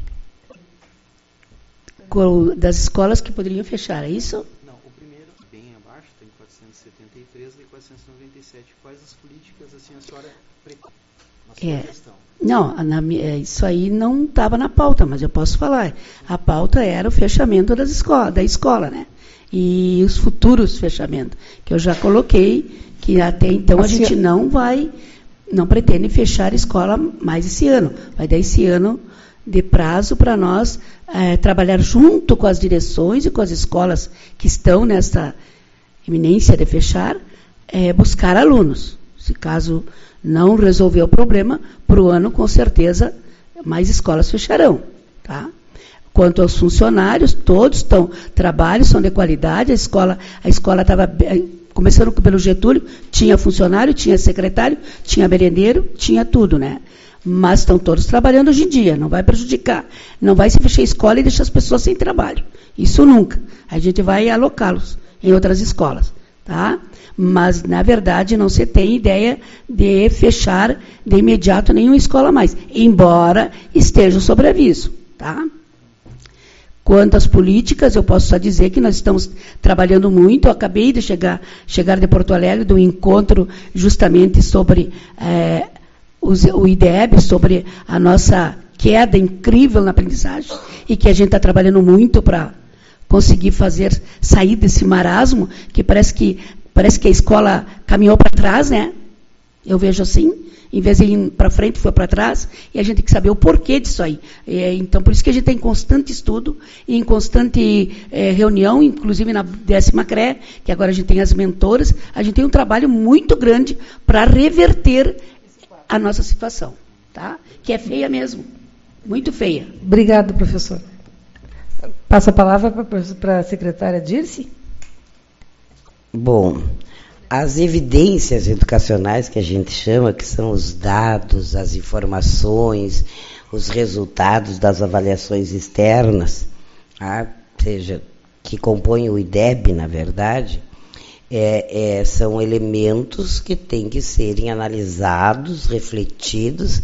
Das escolas que poderiam fechar, é isso? Não, o primeiro, bem abaixo, tem 473 e 497. Quais as políticas assim, a senhora questão? Não, isso aí não estava na pauta, mas eu posso falar. A pauta era o fechamento da escola, né? E os futuros fechamentos, que eu já coloquei, que até então a gente não pretende fechar a escola mais esse ano. Vai dar esse ano de prazo para nós trabalhar junto com as direções e com as escolas que estão nessa iminência de fechar, buscar alunos. Se caso não resolver o problema, para o ano, com certeza, mais escolas fecharão. Tá? Quanto aos funcionários, todos trabalhos são de qualidade, a escola estava, começando pelo Getúlio, tinha funcionário, tinha secretário, tinha merendeiro, tinha tudo, né? Mas estão todos trabalhando hoje em dia, não vai prejudicar. Não vai se fechar a escola e deixar as pessoas sem trabalho. Isso nunca. A gente vai alocá-los em outras escolas. Tá? Mas, na verdade, não se tem ideia de fechar de imediato nenhuma escola mais, embora esteja sob aviso. Tá? Quanto às políticas, eu posso só dizer que nós estamos trabalhando muito. Eu acabei de chegar de Porto Alegre, do encontro justamente sobre o IDEB, sobre a nossa queda incrível na aprendizagem, e que a gente está trabalhando muito para conseguir sair desse marasmo, que parece que a escola caminhou para trás, né? Eu vejo assim, em vez de ir para frente, foi para trás, e a gente tem que saber o porquê disso aí. Então, por isso que a gente está em constante estudo e em constante reunião, inclusive na 10ª CRE, que agora a gente tem as mentoras, a gente tem um trabalho muito grande para reverter a nossa situação, tá? Que é feia mesmo, muito feia. Obrigada, professor. Passo a palavra para a secretária Dirce. Bom, as evidências educacionais que a gente chama, que são os dados, as informações, os resultados das avaliações externas, seja, que compõem o IDEB, na verdade, são elementos que têm que serem analisados, refletidos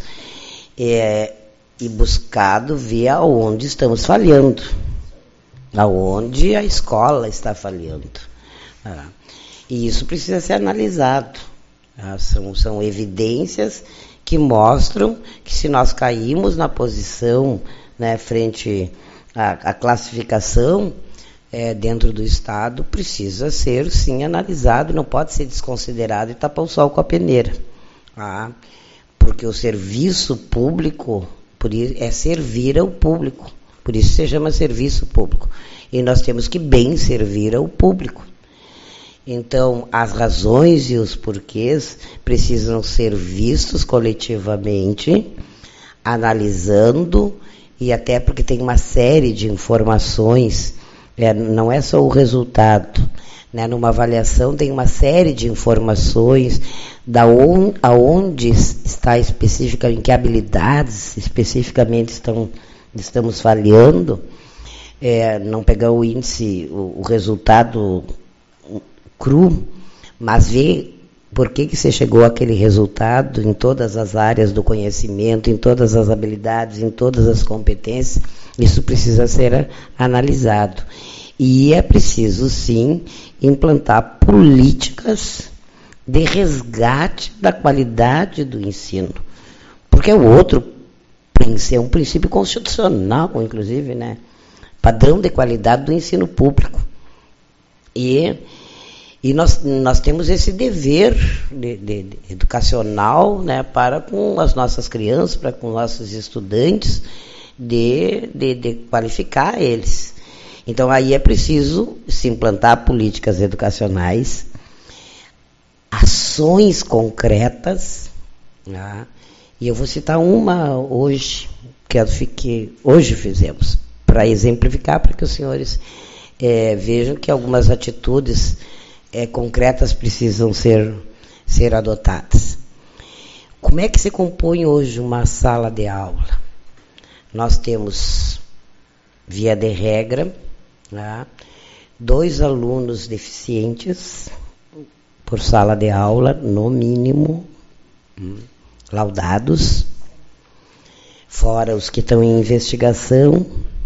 e buscado ver aonde estamos falhando, aonde a escola está falhando. E isso precisa ser analisado. São evidências que mostram que se nós caímos na posição, né, frente à classificação dentro do Estado, precisa ser, sim, analisado, não pode ser desconsiderado e tapar o sol com a peneira. Porque o serviço público é servir ao público, por isso se chama serviço público. E nós temos que bem servir ao público. Então, as razões e os porquês precisam ser vistos coletivamente, analisando, e até porque tem uma série de informações não é só o resultado. Né? Numa avaliação tem uma série de informações aonde está específica, em que habilidades especificamente estamos falhando. Não pegar o índice, o resultado cru, mas ver por que você chegou àquele resultado em todas as áreas do conhecimento, em todas as habilidades, em todas as competências. Isso precisa ser analisado. E é preciso, sim, implantar políticas de resgate da qualidade do ensino. Porque é um princípio constitucional, inclusive, né? Padrão de qualidade do ensino público. E nós temos esse dever de educacional, né, para com as nossas crianças, para com nossos estudantes, de qualificar eles. Então, aí é preciso se implantar políticas educacionais, ações concretas, né? E eu vou citar uma hoje, que hoje fizemos, para exemplificar, para que os senhores vejam que algumas atitudes concretas precisam ser adotadas. Como é que se compõe hoje uma sala de aula? Nós temos, via de regra, 2 alunos deficientes por sala de aula, no mínimo, laudados, fora os que estão em investigação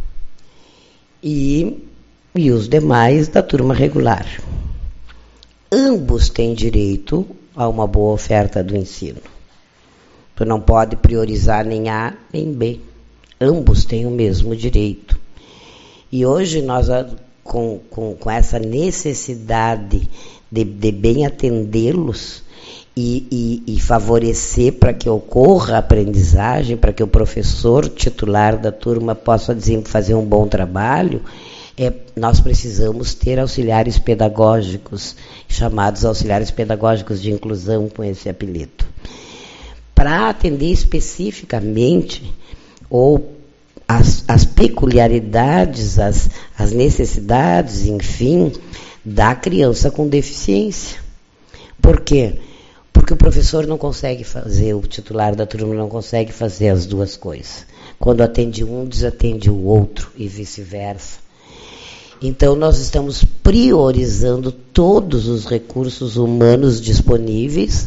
e os demais da turma regular. Ambos têm direito a uma boa oferta do ensino. Tu não pode priorizar nem A nem B. Ambos têm o mesmo direito. E hoje nós, com essa necessidade de bem atendê-los e favorecer para que ocorra a aprendizagem, para que o professor titular da turma possa fazer um bom trabalho, nós precisamos ter auxiliares pedagógicos, chamados auxiliares pedagógicos de inclusão, com esse apelido, para atender especificamente ou as peculiaridades, as necessidades, enfim, da criança com deficiência. Por quê? Porque o professor não consegue fazer, o titular da turma não consegue fazer as duas coisas. Quando atende um, desatende o outro e vice-versa. Então, nós estamos priorizando todos os recursos humanos disponíveis,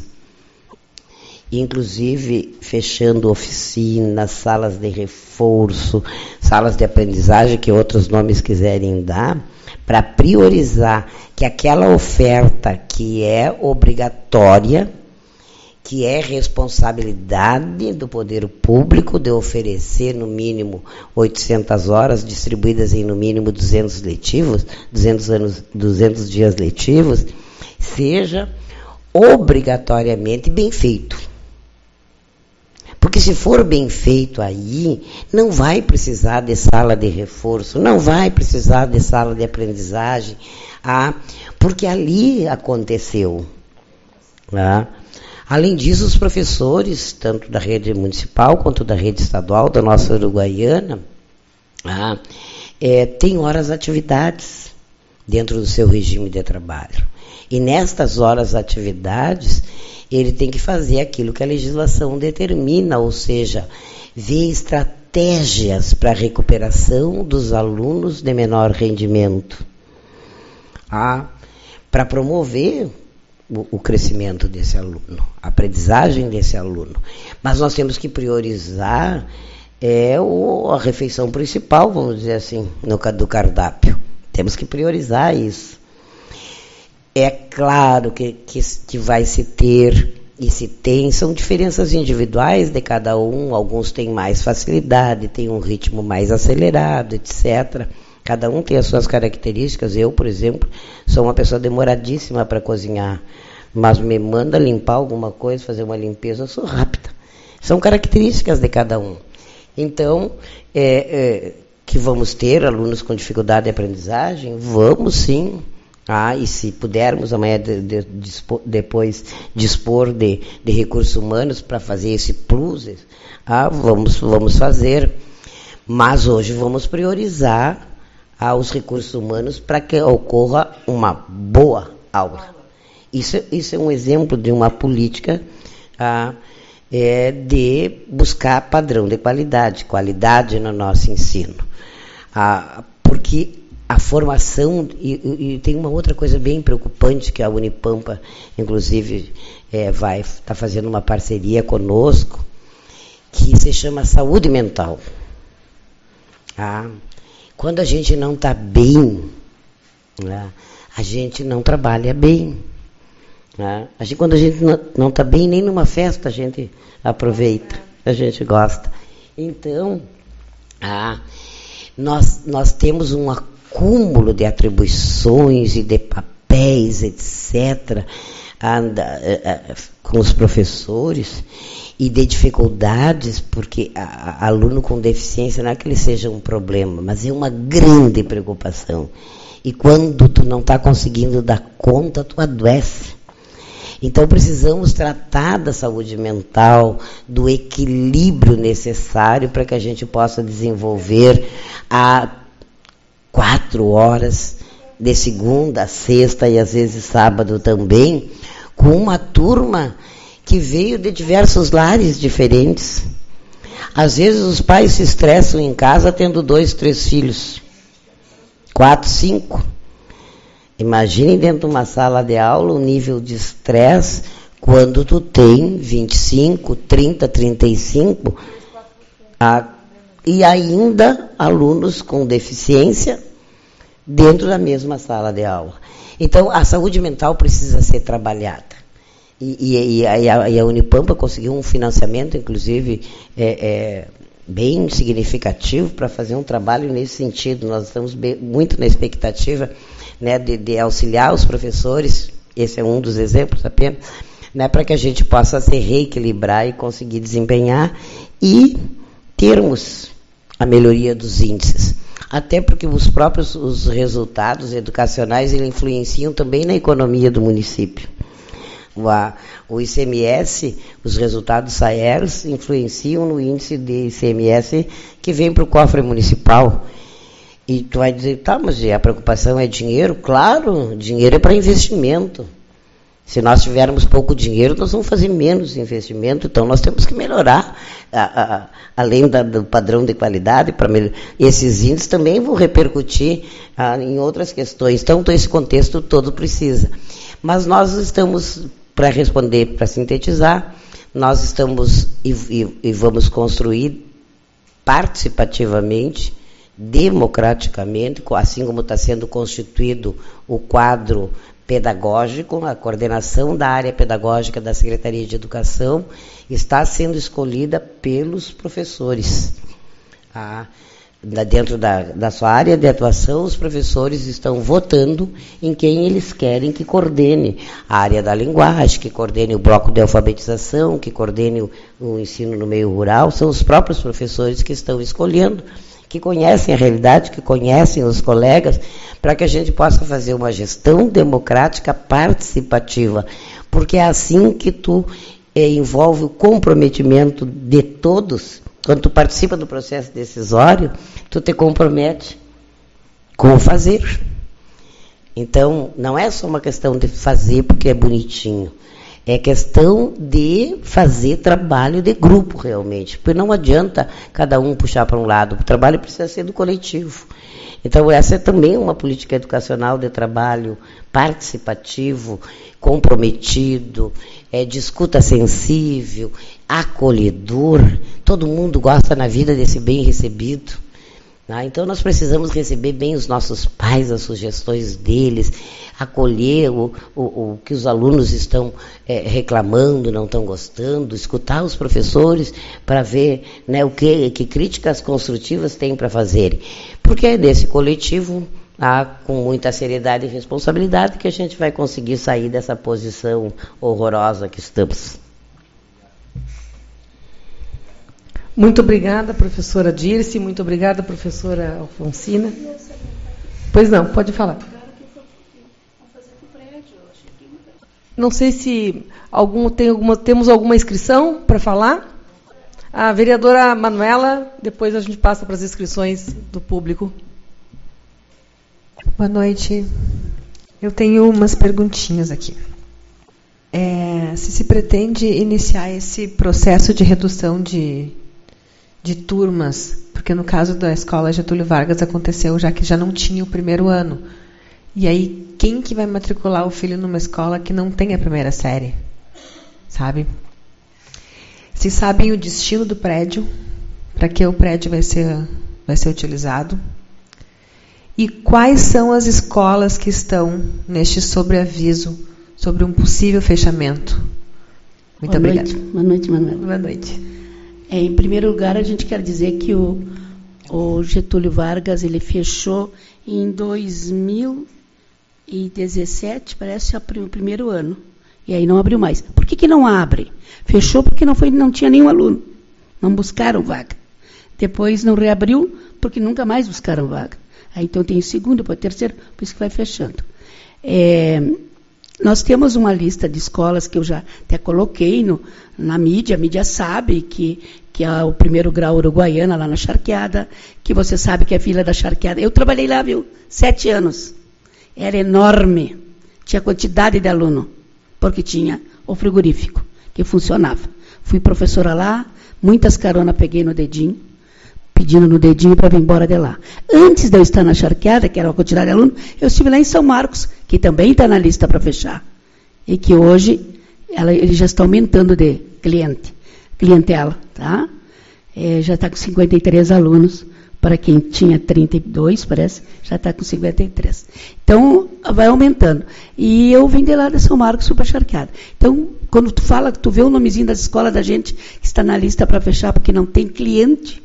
inclusive fechando oficinas, salas de reforço, salas de aprendizagem, que outros nomes quiserem dar, para priorizar que aquela oferta que é obrigatória, que é responsabilidade do poder público de oferecer no mínimo 800 horas, distribuídas em no mínimo 200 dias letivos, seja obrigatoriamente bem feito. Porque se for bem feito aí, não vai precisar de sala de reforço, não vai precisar de sala de aprendizagem, porque ali aconteceu. Além disso, os professores, tanto da rede municipal quanto da rede estadual, da nossa Uruguaiana, têm horas atividades dentro do seu regime de trabalho. E nestas horas atividades, ele tem que fazer aquilo que a legislação determina, ou seja, ver estratégias para a recuperação dos alunos de menor rendimento, para promover o crescimento desse aluno, a aprendizagem desse aluno. Mas nós temos que priorizar a refeição principal, vamos dizer assim, do cardápio. Temos que priorizar isso. É claro que vai se ter e se tem, são diferenças individuais de cada um, alguns têm mais facilidade, têm um ritmo mais acelerado, etc. Cada um tem as suas características. Eu, por exemplo, sou uma pessoa demoradíssima para cozinhar, mas me manda limpar alguma coisa, fazer uma limpeza, eu sou rápida. São características de cada um. Então, que vamos ter alunos com dificuldade de aprendizagem? Vamos sim. E se pudermos amanhã depois dispor de recursos humanos para fazer esse plus, vamos fazer. Mas hoje vamos priorizar aos recursos humanos para que ocorra uma boa aula. Isso é um exemplo de uma política de buscar padrão de qualidade no nosso ensino. Porque a formação, e tem uma outra coisa bem preocupante, que a Unipampa, inclusive, vai estar fazendo uma parceria conosco, que se chama saúde mental. Quando a gente não está bem, né, a gente não trabalha bem. Né? Quando a gente não está bem, nem numa festa a gente aproveita, a gente gosta. Então, nós temos um acúmulo de atribuições e de papéis, etc., com os professores, e de dificuldades, porque aluno com deficiência não é que ele seja um problema, mas é uma grande preocupação. E quando tu não está conseguindo dar conta, tu adoece. Então precisamos tratar da saúde mental, do equilíbrio necessário para que a gente possa desenvolver 4 horas de segunda a sexta e às vezes sábado também, com uma turma que veio de diversos lares diferentes. Às vezes os pais se estressam em casa tendo 2, 3 filhos, 4, 5. Imaginem dentro de uma sala de aula o nível de estresse quando tu tem 25, 30, 35 e ainda alunos com deficiência dentro da mesma sala de aula. Então, a saúde mental precisa ser trabalhada. E a Unipampa conseguiu um financiamento, inclusive, bem significativo para fazer um trabalho nesse sentido. Nós estamos muito na expectativa, né, de auxiliar os professores, esse é um dos exemplos apenas, né, para que a gente possa se reequilibrar e conseguir desempenhar e termos a melhoria dos índices. Até porque os resultados educacionais eles influenciam também na economia do município. O ICMS, os resultados SAERS influenciam no índice de ICMS que vem para o cofre municipal. E tu vai dizer, tá, mas a preocupação é dinheiro? Claro, dinheiro é para investimento. Se nós tivermos pouco dinheiro, nós vamos fazer menos investimento, então nós temos que melhorar, além do padrão de qualidade, esses índices também vão repercutir em outras questões. Então, esse contexto todo precisa. Mas nós estamos, para responder, para sintetizar, nós estamos e vamos construir participativamente, democraticamente, assim como está sendo constituído o quadro pedagógico, a coordenação da área pedagógica da Secretaria de Educação está sendo escolhida pelos professores. Dentro da sua área de atuação, os professores estão votando em quem eles querem que coordene a área da linguagem, que coordene o bloco de alfabetização, que coordene o ensino no meio rural. São os próprios professores que estão escolhendo, que conhecem a realidade, que conhecem os colegas, para que a gente possa fazer uma gestão democrática participativa, porque é assim que tu envolve o comprometimento de todos. Quando tu participa do processo decisório, tu te compromete com o fazer. Então, não é só uma questão de fazer porque é bonitinho. É questão de fazer trabalho de grupo, realmente. Porque não adianta cada um puxar para um lado. O trabalho precisa ser do coletivo. Então, essa é também uma política educacional de trabalho participativo, comprometido, de escuta sensível, acolhedor. Todo mundo gosta na vida desse bem recebido. Então, nós precisamos receber bem os nossos pais, as sugestões deles, acolher o que os alunos estão reclamando, não estão gostando, escutar os professores para ver, né, que críticas construtivas têm para fazerem. Porque é desse coletivo, com muita seriedade e responsabilidade, que a gente vai conseguir sair dessa posição horrorosa que estamos. Muito obrigada, professora Dirce, muito obrigada, professora Alfonsina. Pois não, pode falar. Não sei se temos alguma inscrição para falar. A vereadora Manuela, depois a gente passa para as inscrições do público. Boa noite. Eu tenho umas perguntinhas aqui. Se pretende iniciar esse processo de redução de turmas, porque no caso da escola Getúlio Vargas aconteceu já que já não tinha o primeiro ano. E aí, quem que vai matricular o filho numa escola que não tem a primeira série? Sabe? Vocês sabem o destino do prédio? Para que o prédio vai ser utilizado? E quais são as escolas que estão neste sobreaviso sobre um possível fechamento? Muito obrigada. Boa noite, Manuela. Boa noite. Em primeiro lugar, a gente quer dizer que o Getúlio Vargas ele fechou em 2017, parece o primeiro ano. E aí não abriu mais. Por que não abre? Fechou porque não tinha nenhum aluno. Não buscaram vaga. Depois não reabriu porque nunca mais buscaram vaga. Aí, então tem o segundo, depois o terceiro, por isso que vai fechando. Nós temos uma lista de escolas que eu já até coloquei na mídia. A mídia sabe que é o primeiro grau Uruguaiana, lá na Charqueada, que você sabe que é a Vila da Charqueada. Eu trabalhei lá, 7 anos. Era enorme. Tinha quantidade de aluno, porque tinha o frigorífico, que funcionava. Fui professora lá, muitas caronas peguei no dedinho, pedindo no dedinho para vir embora de lá. Antes de eu estar na Charqueada, que era uma quantidade de aluno, eu estive lá em São Marcos, que também está na lista para fechar. E que hoje eles já estão aumentando de clientela. Tá? Já está com 53 alunos, para quem tinha 32, parece, já está com 53. Então, vai aumentando. E eu vim de lá de São Marcos, fui para a Charqueada. Então, quando tu fala, tu vê o nomezinho das escolas da gente, que está na lista para fechar, porque não tem cliente,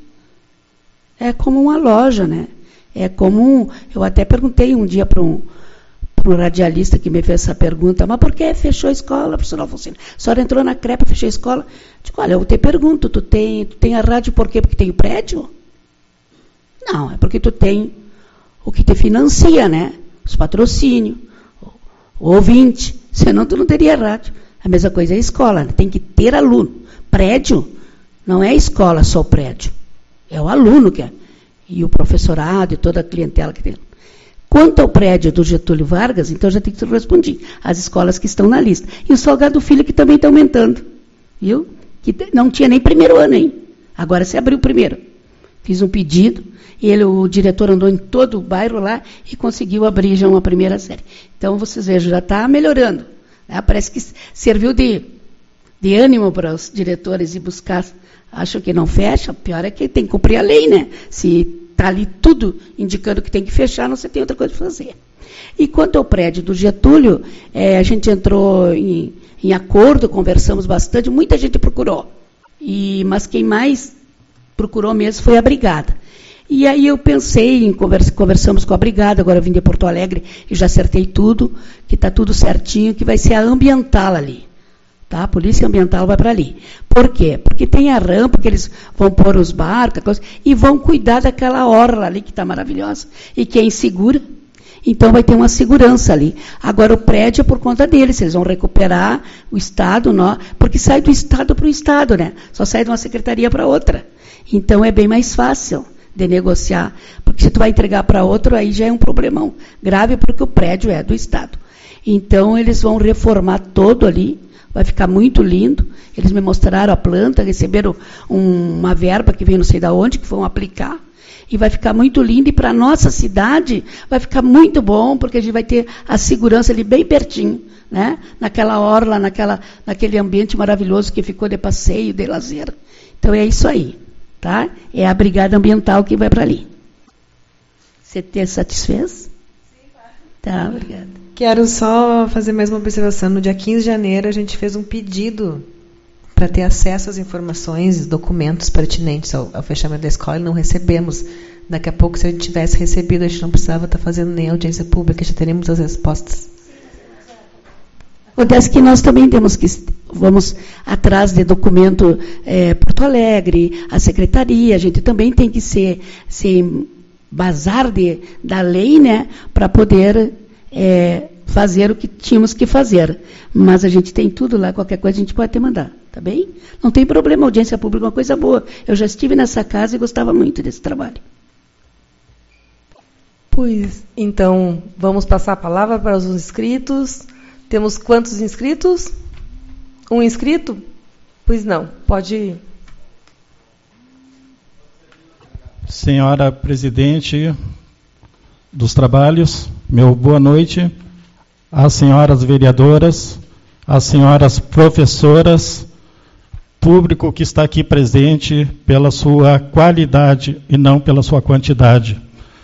é como uma loja, né? É como... Eu até perguntei um dia para um radialista que me fez essa pergunta, mas por que fechou a escola, professora Alfonsina? A senhora entrou na CREPA, fechou a escola? Eu digo, olha, eu te pergunto, tu tem a rádio por quê? Porque tem o prédio? Não, é porque tu tem o que te financia, né? Os patrocínios, o ouvinte. Senão tu não teria rádio. A mesma coisa é a escola, né? Tem que ter aluno. Prédio não é a escola só o prédio. É o aluno que é. E o professorado e toda a clientela que tem. Quanto ao prédio do Getúlio Vargas, então já tem que responder. As escolas que estão na lista. E o Salgado Filho, que também está aumentando. Viu? Que não tinha nem primeiro ano, hein? Agora se abriu o primeiro. Fiz um pedido, e o diretor andou em todo o bairro lá e conseguiu abrir já uma primeira série. Então, vocês vejam, já está melhorando. Né? Parece que serviu de ânimo para os diretores ir buscar. Acham que não fecha, pior é que tem que cumprir a lei, né? Se está ali tudo indicando que tem que fechar, não se tem outra coisa para fazer. E quanto ao prédio do Getúlio, a gente entrou em acordo, conversamos bastante, muita gente procurou. Mas quem mais procurou mesmo foi a Brigada. E aí eu pensei em conversamos com a Brigada, agora eu vim de Porto Alegre e já acertei tudo, que está tudo certinho, que vai ser a ambiental ali. Tá? A Polícia Ambiental vai para ali. Por quê? Porque tem a rampa, que eles vão pôr os barcos, e vão cuidar daquela orla ali, que está maravilhosa, e que é insegura. Então, vai ter uma segurança ali. Agora, o prédio é por conta deles, eles vão recuperar o Estado, porque sai do Estado para o Estado, né? Só sai de uma secretaria para outra. Então, é bem mais fácil de negociar, porque se tu vai entregar para outro, aí já é um problemão grave, porque o prédio é do Estado. Então, eles vão reformar todo ali, vai ficar muito lindo. Eles me mostraram a planta, receberam uma verba que veio não sei de onde, que vão aplicar, e vai ficar muito lindo. E para a nossa cidade vai ficar muito bom, porque a gente vai ter a segurança ali bem pertinho, né? Naquela orla, naquele ambiente maravilhoso que ficou de passeio, de lazer. Então é isso aí, tá? É a Brigada Ambiental que vai para ali. Você te satisfez? Sim, tá, obrigada. Quero só fazer mais uma observação. No dia 15 de janeiro, a gente fez um pedido para ter acesso às informações, documentos pertinentes ao fechamento da escola, e não recebemos. Daqui a pouco, se a gente tivesse recebido, a gente não precisava estar fazendo nem audiência pública, já teríamos as respostas. Acontece que nós também vamos atrás de documento Porto Alegre, a secretaria, a gente também tem que se basar da lei, né, para poder fazer o que tínhamos que fazer. Mas a gente tem tudo lá, qualquer coisa a gente pode até mandar, tá bem? Não tem problema, audiência pública é uma coisa boa. Eu já estive nessa casa e gostava muito desse trabalho. Pois, então, vamos passar a palavra para os inscritos. Temos quantos inscritos? Um inscrito? Pois não, pode ir. Senhora Presidente dos Trabalhos, meu boa noite às senhoras vereadoras, às senhoras professoras, público que está aqui presente pela sua qualidade e não pela sua quantidade.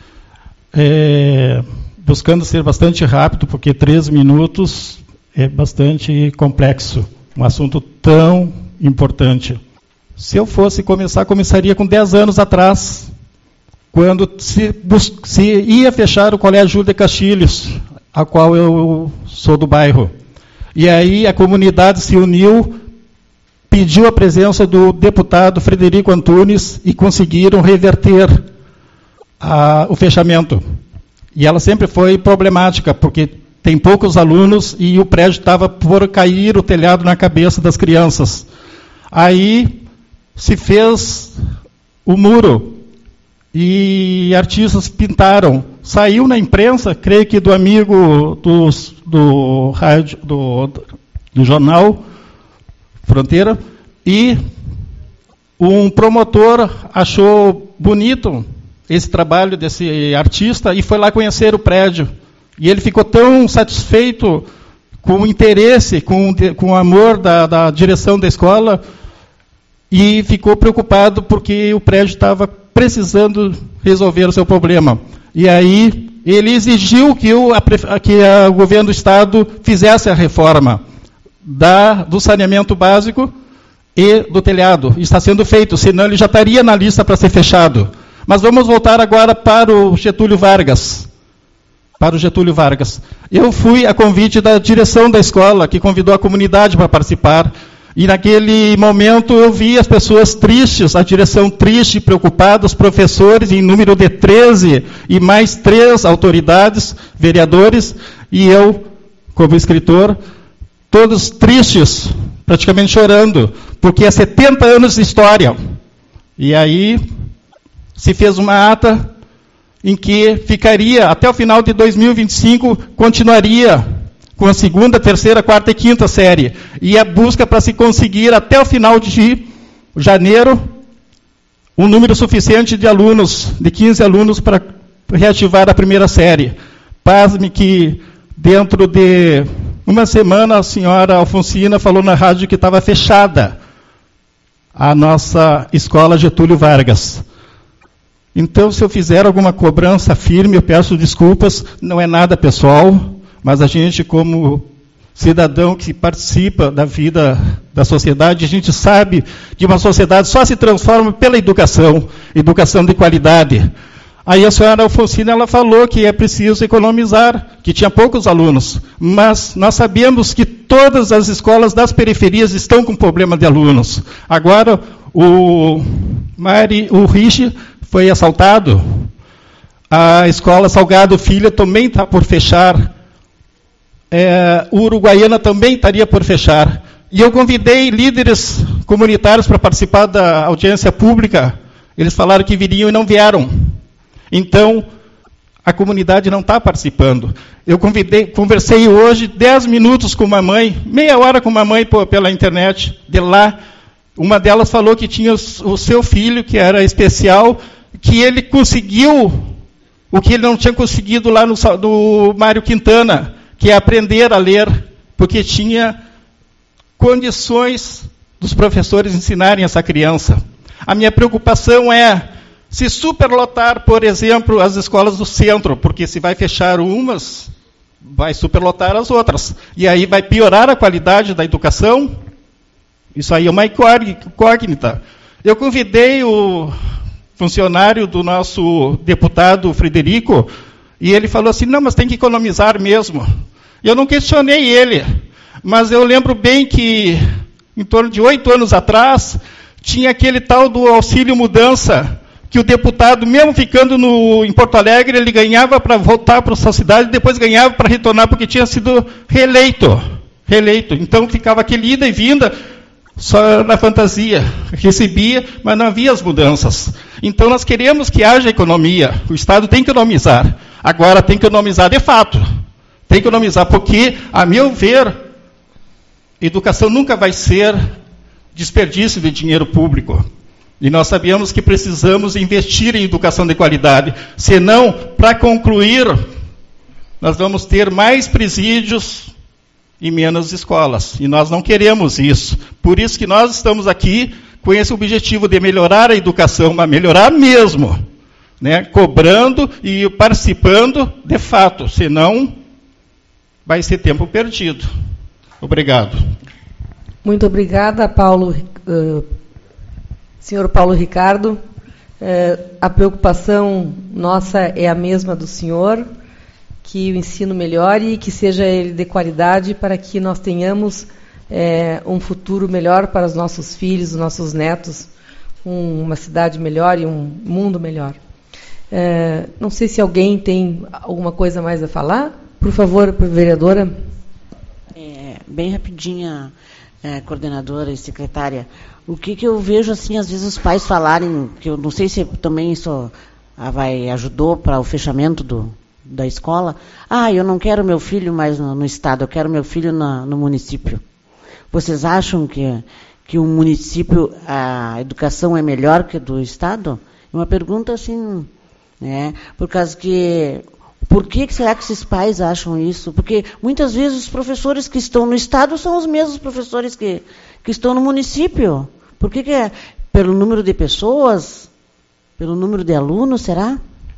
Buscando ser bastante rápido, porque 3 minutos é bastante complexo, um assunto tão importante. Se eu fosse começar, começaria com 10 anos atrás, quando se ia fechar o Colégio Júlio de Castilhos, a qual eu sou do bairro. E aí a comunidade se uniu, pediu a presença do deputado Frederico Antunes e conseguiram reverter o fechamento. E ela sempre foi problemática, porque tem poucos alunos e o prédio estava por cair o telhado na cabeça das crianças. Aí se fez o muro e artistas pintaram. Saiu na imprensa, creio que do amigo do rádio, do jornal Fronteira, e um promotor achou bonito esse trabalho desse artista e foi lá conhecer o prédio. E ele ficou tão satisfeito com o interesse, com o amor da direção da escola, e ficou preocupado porque o prédio estava precisando resolver o seu problema. E aí ele exigiu que o governo do Estado fizesse a reforma do saneamento básico e do telhado. Está sendo feito, senão ele já estaria na lista para ser fechado. Mas vamos voltar agora para o Getúlio Vargas. Eu fui a convite da direção da escola, que convidou a comunidade para participar. E naquele momento eu vi as pessoas tristes, a direção triste, preocupada, os professores em número de 13 e mais 3 autoridades, vereadores, e eu, como escritor, todos tristes, praticamente chorando, porque há 70 anos de história. E aí se fez uma ata em que ficaria, até o final de 2025, continuaria com a 2ª, 3ª, 4ª e 5ª série. E a busca para se conseguir, até o final de janeiro, um número suficiente de alunos, de 15 alunos, para reativar a 1ª série. Pasme que, dentro de uma semana, a senhora Alfonsina falou na rádio que estava fechada a nossa escola Getúlio Vargas. Então, se eu fizer alguma cobrança firme, eu peço desculpas, não é nada pessoal, mas a gente, como cidadão que participa da vida da sociedade, a gente sabe que uma sociedade só se transforma pela educação de qualidade. Aí a senhora Alfonsina, ela falou que é preciso economizar, que tinha poucos alunos, mas nós sabemos que todas as escolas das periferias estão com problema de alunos. Agora, o Rich foi assaltado, a escola Salgado Filho também está por fechar, o Uruguaiana também estaria por fechar. E eu convidei líderes comunitários para participar da audiência pública, eles falaram que viriam e não vieram. Então, a comunidade não está participando. Eu conversei hoje 10 minutos com uma mãe, meia hora com uma mãe pela internet, de lá. Uma delas falou que tinha o seu filho, que era especial, que ele conseguiu o que ele não tinha conseguido lá no Mário Quintana, que é aprender a ler, porque tinha condições dos professores ensinarem essa criança. A minha preocupação é se superlotar, por exemplo, as escolas do centro, porque se vai fechar umas, vai superlotar as outras. E aí vai piorar a qualidade da educação. Isso aí é uma incógnita. Eu convidei o funcionário do nosso deputado Frederico, e ele falou assim, não, mas tem que economizar mesmo. Eu não questionei ele, mas eu lembro bem que, em torno de 8 anos atrás, tinha aquele tal do auxílio mudança, que o deputado, mesmo ficando em Porto Alegre, ele ganhava para voltar para sua cidade, e depois ganhava para retornar, porque tinha sido reeleito. Então ficava aquele ida e vinda, só na fantasia, recebia, mas não havia as mudanças. Então nós queremos que haja economia, o Estado tem que economizar. Agora tem que economizar de fato. Tem que economizar, porque, a meu ver, educação nunca vai ser desperdício de dinheiro público. E nós sabemos que precisamos investir em educação de qualidade. Senão, para concluir, nós vamos ter mais presídios e menos escolas. E nós não queremos isso. Por isso que nós estamos aqui com esse objetivo de melhorar a educação, mas melhorar mesmo, né? Cobrando e participando de fato. Senão, vai ser tempo perdido. Obrigado. Muito obrigada, Paulo. Senhor Paulo Ricardo, a preocupação nossa é a mesma do senhor, que o ensino melhore e que seja ele de qualidade para que nós tenhamos um futuro melhor para os nossos filhos, os nossos netos, uma cidade melhor e um mundo melhor. Não sei se alguém tem alguma coisa mais a falar. Por favor, vereadora. Bem rapidinha, coordenadora e secretária. O que eu vejo, assim, às vezes os pais falarem, que eu não sei se também isso ajudou para o fechamento da escola. Eu não quero meu filho mais no Estado, eu quero meu filho no município. Vocês acham que o município, a educação é melhor que a do Estado? É uma pergunta, assim, né? Por causa que... Por que será que esses pais acham isso? Porque muitas vezes os professores que estão no Estado são os mesmos professores que estão no município. Por que é? Pelo número de pessoas? Pelo número de alunos, será?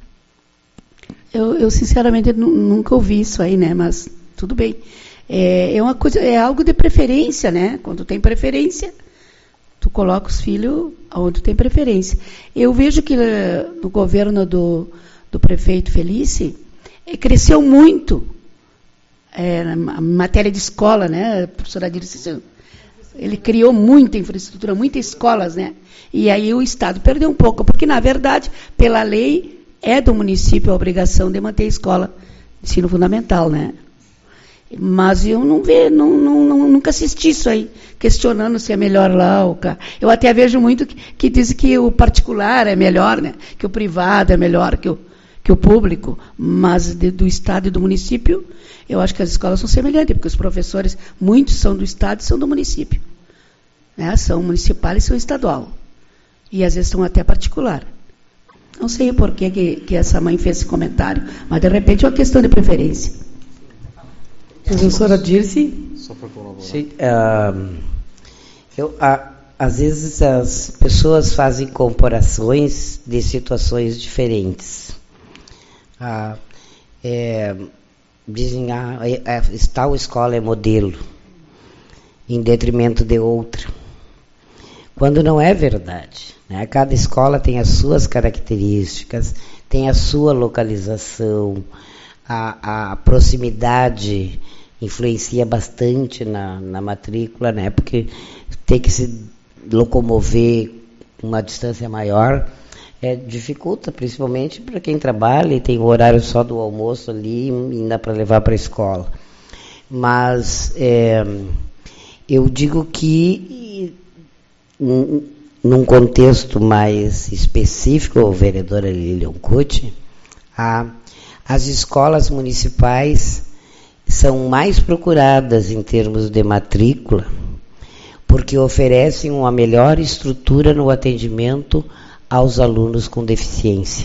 Eu sinceramente nunca ouvi isso aí, né? Mas tudo bem. É uma coisa, é algo de preferência, né? Quando tem preferência, tu coloca os filhos onde tem preferência. Eu vejo que no governo do prefeito Felício, cresceu muito na matéria de escola, né? A professora Dirce, ele criou muita infraestrutura, muitas escolas, né? E aí o Estado perdeu um pouco, porque, na verdade, pela lei, é do município a obrigação de manter a escola de ensino fundamental, né? Mas eu nunca assisti isso aí, questionando se é melhor lá ou cá. Eu até vejo muito que dizem que o particular é melhor, né? Que o privado é melhor que o público, mas do Estado e do município, eu acho que as escolas são semelhantes, porque os professores, muitos são do Estado e são do município. Né? São municipal e são estadual. E às vezes são até particular. Não sei por que essa mãe fez esse comentário, mas de repente é uma questão de preferência. Professora Dirce? Só para colaborar. Sim, às vezes as pessoas fazem comparações de situações diferentes. Dizem tal escola é modelo, em detrimento de outra. Quando não é verdade. Né? Cada escola tem as suas características, tem a sua localização, a proximidade influencia bastante na matrícula, né? Porque tem que se locomover uma distância maior, dificulta, principalmente para quem trabalha e tem o horário só do almoço ali e dá para levar para a escola. Mas eu digo que, num contexto mais específico, vereadora Lilian Cucci, as escolas municipais são mais procuradas em termos de matrícula, porque oferecem uma melhor estrutura no atendimento aos alunos com deficiência.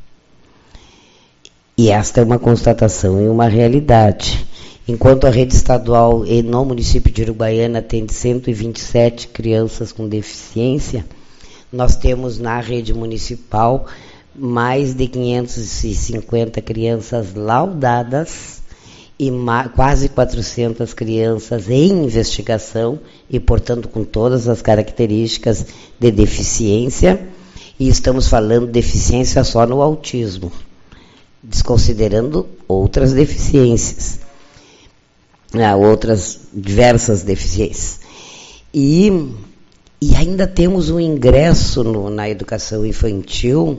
E esta é uma constatação e uma realidade. Enquanto a rede estadual no município de Uruguaiana tem 127 crianças com deficiência, nós temos na rede municipal mais de 550 crianças laudadas e quase 400 crianças em investigação e, portanto, com todas as características de deficiência. E estamos falando de deficiência só no autismo, desconsiderando outras deficiências, outras diversas deficiências. E ainda temos um ingresso na educação infantil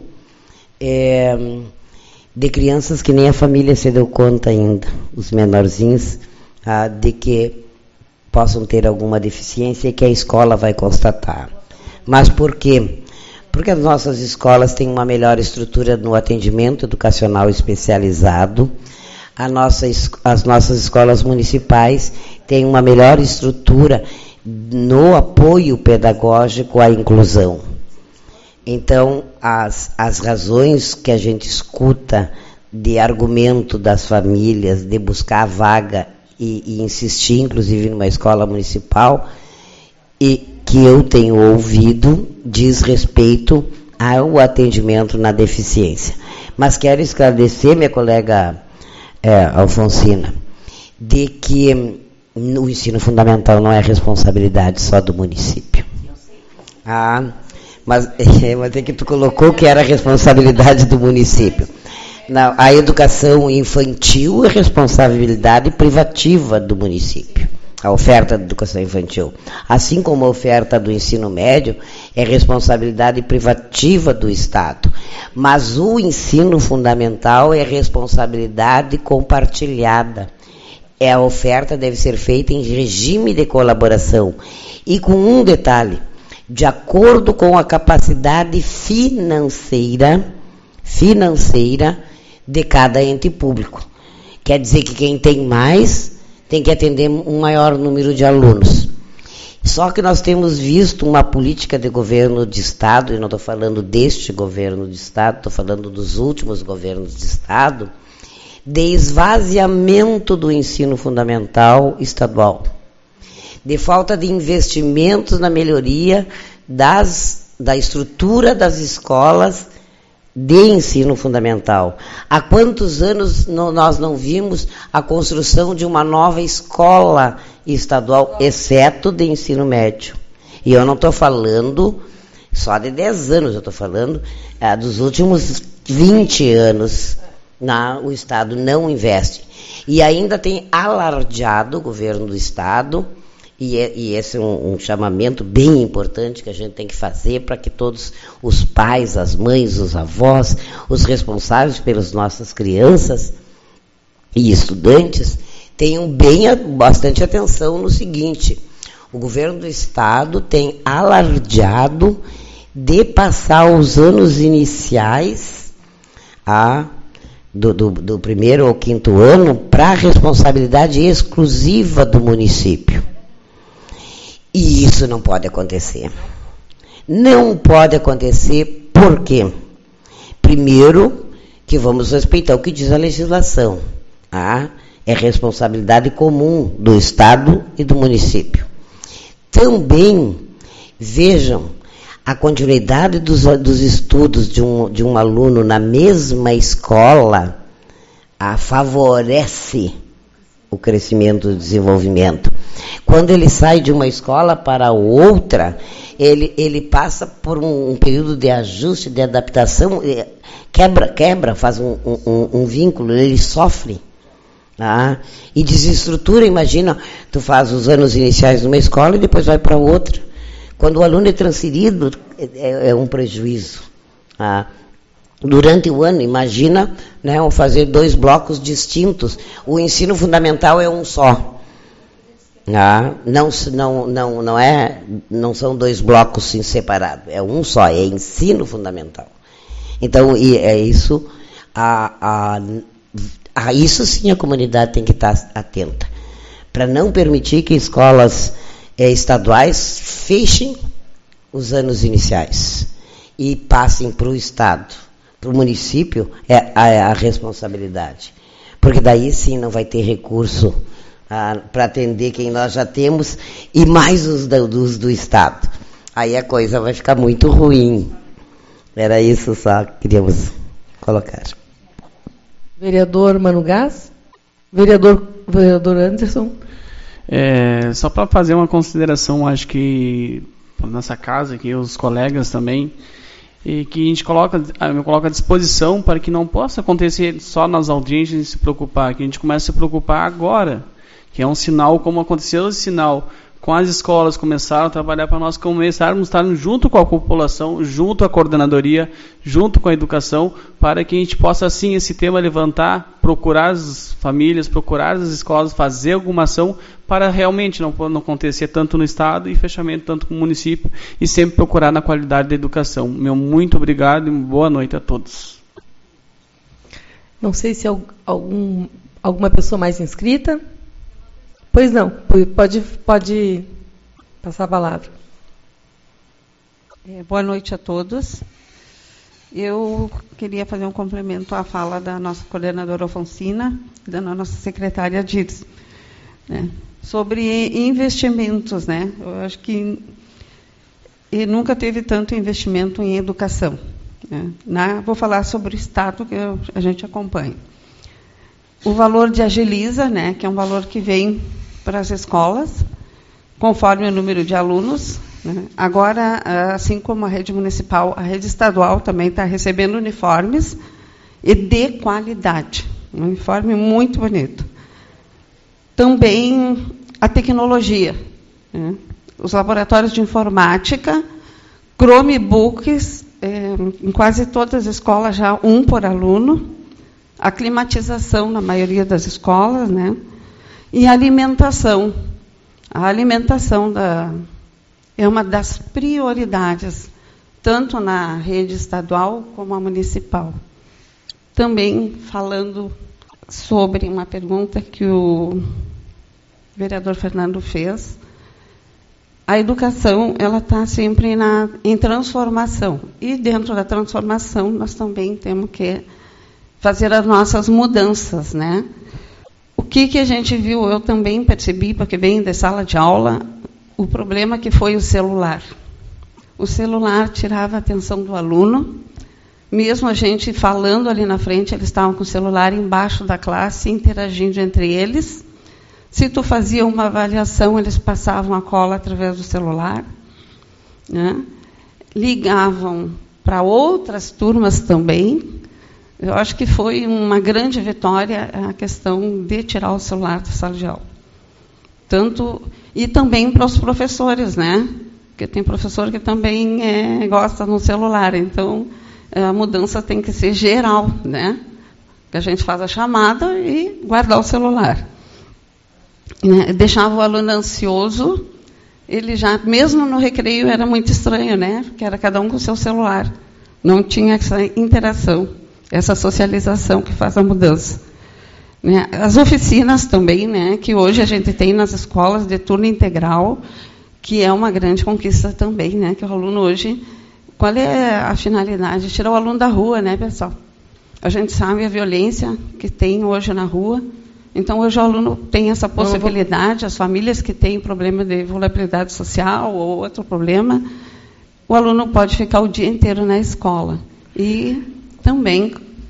de crianças que nem a família se deu conta ainda, os menorzinhos, de que possam ter alguma deficiência e que a escola vai constatar. Mas por quê? Porque as nossas escolas têm uma melhor estrutura no atendimento educacional especializado, as nossas escolas municipais têm uma melhor estrutura no apoio pedagógico à inclusão. Então, as razões que a gente escuta de argumento das famílias, de buscar a vaga e insistir, inclusive, numa escola municipal, e que eu tenho ouvido, diz respeito ao atendimento na deficiência. Mas quero esclarecer, minha colega Alfonsina, de que o ensino fundamental não é responsabilidade só do município. Mas é que tu colocou que era responsabilidade do município. Não, a educação infantil é responsabilidade privativa do município. A oferta de educação infantil. Assim como a oferta do ensino médio é responsabilidade privativa do Estado. Mas o ensino fundamental é responsabilidade compartilhada. A oferta deve ser feita em regime de colaboração. E com um detalhe, de acordo com a capacidade financeira de cada ente público. Quer dizer que quem tem mais tem que atender um maior número de alunos. Só que nós temos visto uma política de governo de Estado, e não estou falando deste governo de Estado, estou falando dos últimos governos de Estado, de esvaziamento do ensino fundamental estadual, de falta de investimentos na melhoria da estrutura das escolas de ensino fundamental. Há quantos anos nós não vimos a construção de uma nova escola estadual, exceto de ensino médio? E eu não estou falando só de 10 anos, eu estou falando dos últimos 20 anos. O Estado não investe. E ainda tem alardeado o governo do Estado, e esse é um chamamento bem importante que a gente tem que fazer para que todos os pais, as mães, os avós, os responsáveis pelas nossas crianças e estudantes tenham bastante atenção no seguinte: o governo do Estado tem alardeado de passar os anos iniciais do primeiro ao quinto ano para a responsabilidade exclusiva do município. E isso não pode acontecer. Não pode acontecer por quê? Primeiro, que vamos respeitar o que diz a legislação. É responsabilidade comum do Estado e do município. Também, vejam, a continuidade dos estudos de um aluno na mesma escola favorece o crescimento e o desenvolvimento. Quando ele sai de uma escola para outra, ele passa por um período de ajuste, de adaptação, quebra, faz um vínculo, ele sofre. E desestrutura. Imagina, tu faz os anos iniciais numa escola e depois vai para outra. Quando o aluno é transferido, é um prejuízo. Durante o ano, imagina, né, fazer 2 blocos distintos. O ensino fundamental é um só. Não são 2 blocos separados, é um só, é ensino fundamental. Então, é isso. Isso sim a comunidade tem que estar atenta, para não permitir que escolas estaduais fechem os anos iniciais e passem para o Estado, para o município, a responsabilidade. Porque daí sim não vai ter recurso para atender quem nós já temos e mais os do Estado. Aí a coisa vai ficar muito ruim. Era isso só que queríamos colocar. Vereador Mano Gás? Vereador Anderson? Só para fazer uma consideração, acho que nessa casa, aqui os colegas também, e que a gente coloca à disposição para que não possa acontecer só nas audiências e se preocupar, que a gente comece a se preocupar agora, que é um sinal, como aconteceu esse sinal com as escolas, começaram a trabalhar para nós começarmos a estar junto com a população, junto à coordenadoria, junto com a educação, para que a gente possa, assim, esse tema levantar, procurar as famílias, procurar as escolas, fazer alguma ação para realmente não acontecer tanto no Estado e fechamento tanto no município, e sempre procurar na qualidade da educação. Meu muito obrigado e boa noite a todos. Não sei se alguma pessoa mais inscrita. Pois não, pode passar a palavra. Boa noite a todos. Eu queria fazer um complemento à fala da nossa coordenadora Alfonsina, da nossa secretária Dirce, né, sobre investimentos, né? Eu acho que nunca teve tanto investimento em educação, né? Vou falar sobre o Estado que a gente acompanha. O valor de Agiliza, né, que é um valor que vem para as escolas, conforme o número de alunos, né? Agora, assim como a rede municipal, a rede estadual também está recebendo uniformes e de qualidade. Um uniforme muito bonito. Também a tecnologia, né? Os laboratórios de informática, Chromebooks, em quase todas as escolas já um por aluno, a climatização na maioria das escolas, né? E a alimentação. A alimentação é uma das prioridades, tanto na rede estadual como a municipal. Também falando sobre uma pergunta que o vereador Fernando fez, a educação ela está sempre em transformação. E dentro da transformação, nós também temos que fazer as nossas mudanças, né? O que a gente viu, eu também percebi, porque venho de sala de aula, o problema que foi o celular. O celular tirava a atenção do aluno, mesmo a gente falando ali na frente, eles estavam com o celular embaixo da classe, interagindo entre eles. Se tu fazia uma avaliação, eles passavam a cola através do celular, né? Ligavam para outras turmas também. Eu acho que foi uma grande vitória a questão de tirar o celular da sala de aula. E também para os professores, né? Porque tem professor que também gosta no celular. Então, a mudança tem que ser geral, né? Que a gente faz a chamada e guardar o celular. Deixava o aluno ansioso, ele já, mesmo no recreio, era muito estranho, né? Porque era cada um com o seu celular. Não tinha essa interação, essa socialização que faz a mudança. As oficinas também, né, que hoje a gente tem nas escolas de turno integral, que é uma grande conquista também, né, que o aluno hoje, qual é a finalidade? Tirar o aluno da rua, né, pessoal? A gente sabe a violência que tem hoje na rua, então hoje o aluno tem essa possibilidade, as famílias que têm problema de vulnerabilidade social ou outro problema, o aluno pode ficar o dia inteiro na escola. E também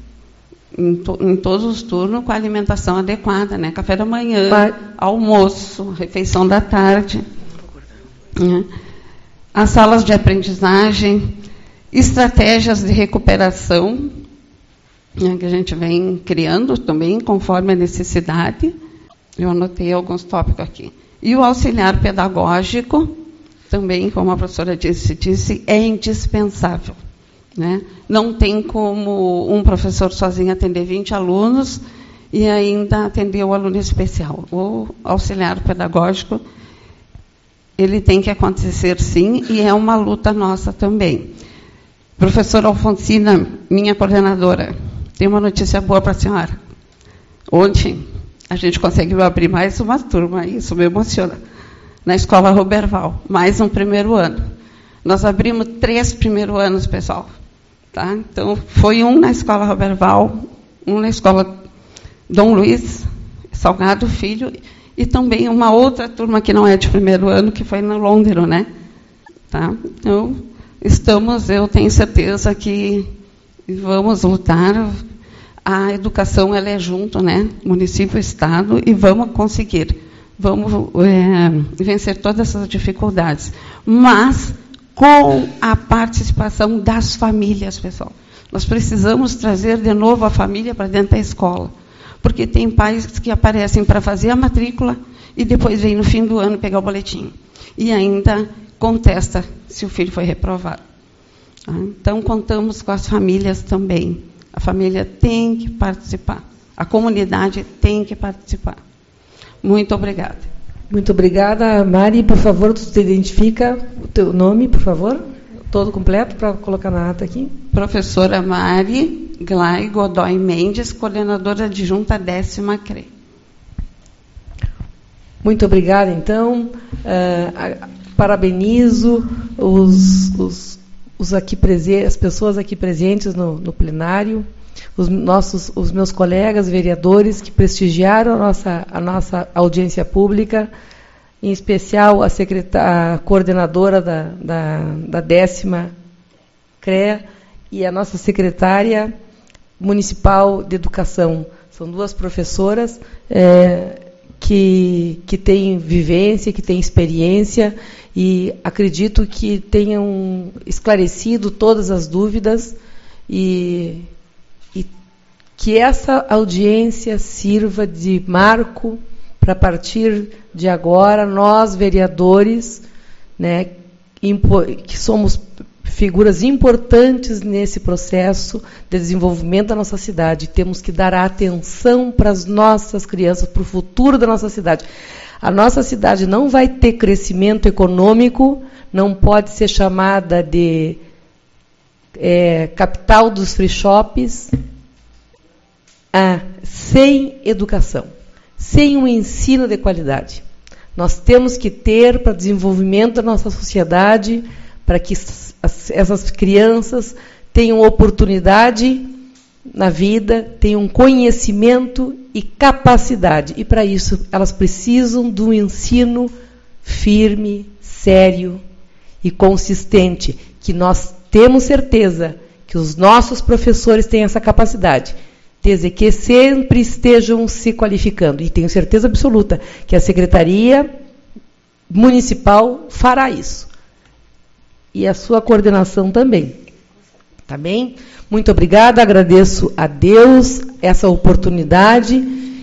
em todos os turnos com a alimentação adequada, né? Café da manhã, almoço, refeição da tarde. Né? As salas de aprendizagem, estratégias de recuperação, né, que a gente vem criando também conforme a necessidade. Eu anotei alguns tópicos aqui. E o auxiliar pedagógico, também, como a professora disse, é indispensável. Né? Não tem como um professor sozinho atender 20 alunos e ainda atender o aluno especial. O auxiliar pedagógico, ele tem que acontecer sim, e é uma luta nossa também. Professora Alfonsina, minha coordenadora, tem uma notícia boa para a senhora. Ontem, a gente conseguiu abrir mais uma turma, isso me emociona, na Escola Roberval, mais um primeiro ano. Nós abrimos 3 primeiros anos, pessoal. Tá? Então, foi um na Escola Roberval, um na Escola Dom Luiz, Salgado Filho, e também uma outra turma que não é de primeiro ano, que foi no Londero, né? Tá? Então, eu tenho certeza que vamos lutar. A educação, ela é junto, né? Município e Estado, e vamos conseguir. Vamos vencer todas essas dificuldades. Mas com a participação das famílias, pessoal. Nós precisamos trazer de novo a família para dentro da escola. Porque tem pais que aparecem para fazer a matrícula e depois vem no fim do ano pegar o boletim. E ainda contesta se o filho foi reprovado. Então, contamos com as famílias também. A família tem que participar. A comunidade tem que participar. Muito obrigada. Muito obrigada, Mari. Por favor, tu te identifica o teu nome, por favor, todo completo, para colocar na ata aqui. Professora Mari Glay Godoy Mendes, coordenadora adjunta 10ª CRE. Muito obrigada, então. Parabenizo as pessoas aqui presentes no plenário, os meus colegas vereadores que prestigiaram a nossa audiência pública, em especial a coordenadora da 10ª CRE e a nossa secretária municipal de educação. São duas professoras que têm vivência, que têm experiência, e acredito que tenham esclarecido todas as dúvidas e que essa audiência sirva de marco para, a partir de agora, nós, vereadores, né, que somos figuras importantes nesse processo de desenvolvimento da nossa cidade, temos que dar atenção para as nossas crianças, para o futuro da nossa cidade. A nossa cidade não vai ter crescimento econômico, não pode ser chamada de capital dos free shops, sem educação, sem um ensino de qualidade. Nós temos que ter, para o desenvolvimento da nossa sociedade, para que essas crianças tenham oportunidade na vida, tenham conhecimento e capacidade. E, para isso, elas precisam de um ensino firme, sério e consistente, que nós temos certeza que os nossos professores têm essa capacidade, desde que sempre estejam se qualificando. E tenho certeza absoluta que a Secretaria Municipal fará isso. E a sua coordenação também. Tá bem? Muito obrigada, agradeço a Deus essa oportunidade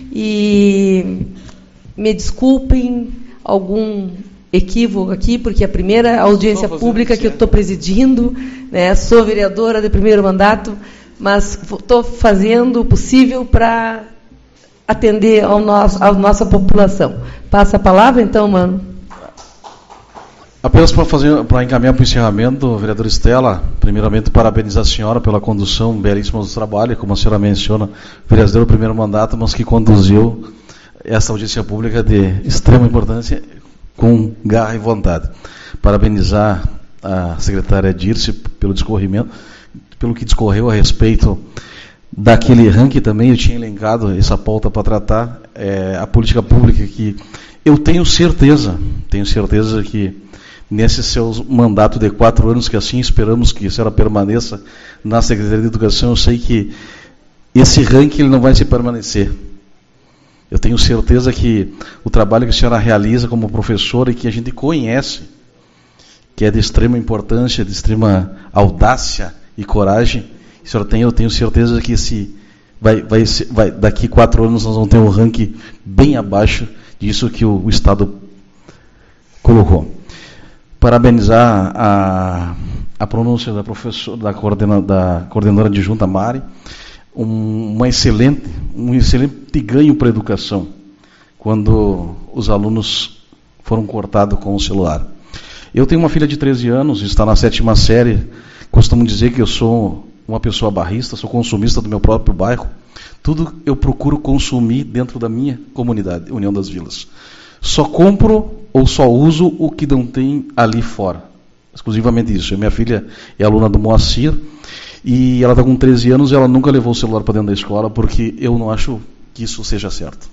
e me desculpem algum equívoco aqui, porque é a primeira audiência pública que eu estou presidindo, né? Sou vereadora de primeiro mandato, mas estou fazendo o possível para atender à nossa população. Passa a palavra, então, Mano. Apenas para encaminhar para o encerramento, vereadora Estela, primeiramente parabenizar a senhora pela condução belíssima do trabalho, como a senhora menciona, vereadora do primeiro mandato, mas que conduziu essa audiência pública de extrema importância com garra e vontade. Parabenizar a secretária Dirce pelo discorrimento, pelo que discorreu a respeito daquele ranking também. Eu tinha elencado essa pauta para tratar a política pública, que eu tenho certeza que nesse seu mandato de 4 anos, que assim esperamos que a senhora permaneça na Secretaria de Educação, eu sei que esse ranking ele não vai se permanecer. Eu tenho certeza que o trabalho que a senhora realiza como professora e que a gente conhece, que é de extrema importância, de extrema audácia e coragem, eu tenho certeza que daqui 4 anos nós vamos ter um ranking bem abaixo disso que o Estado colocou. Parabenizar a pronúncia da professora, da coordenadora adjunta Mari, um excelente ganho para a educação, quando os alunos foram cortados com o celular. Eu tenho uma filha de 13 anos, está na 7ª série, costumo dizer que eu sou uma pessoa barrista, sou consumista do meu próprio bairro, tudo eu procuro consumir dentro da minha comunidade, União das Vilas. Só compro ou só uso o que não tem ali fora. Exclusivamente isso. Minha filha é aluna do Moacir e ela está com 13 anos e ela nunca levou o celular para dentro da escola, porque eu não acho que isso seja certo.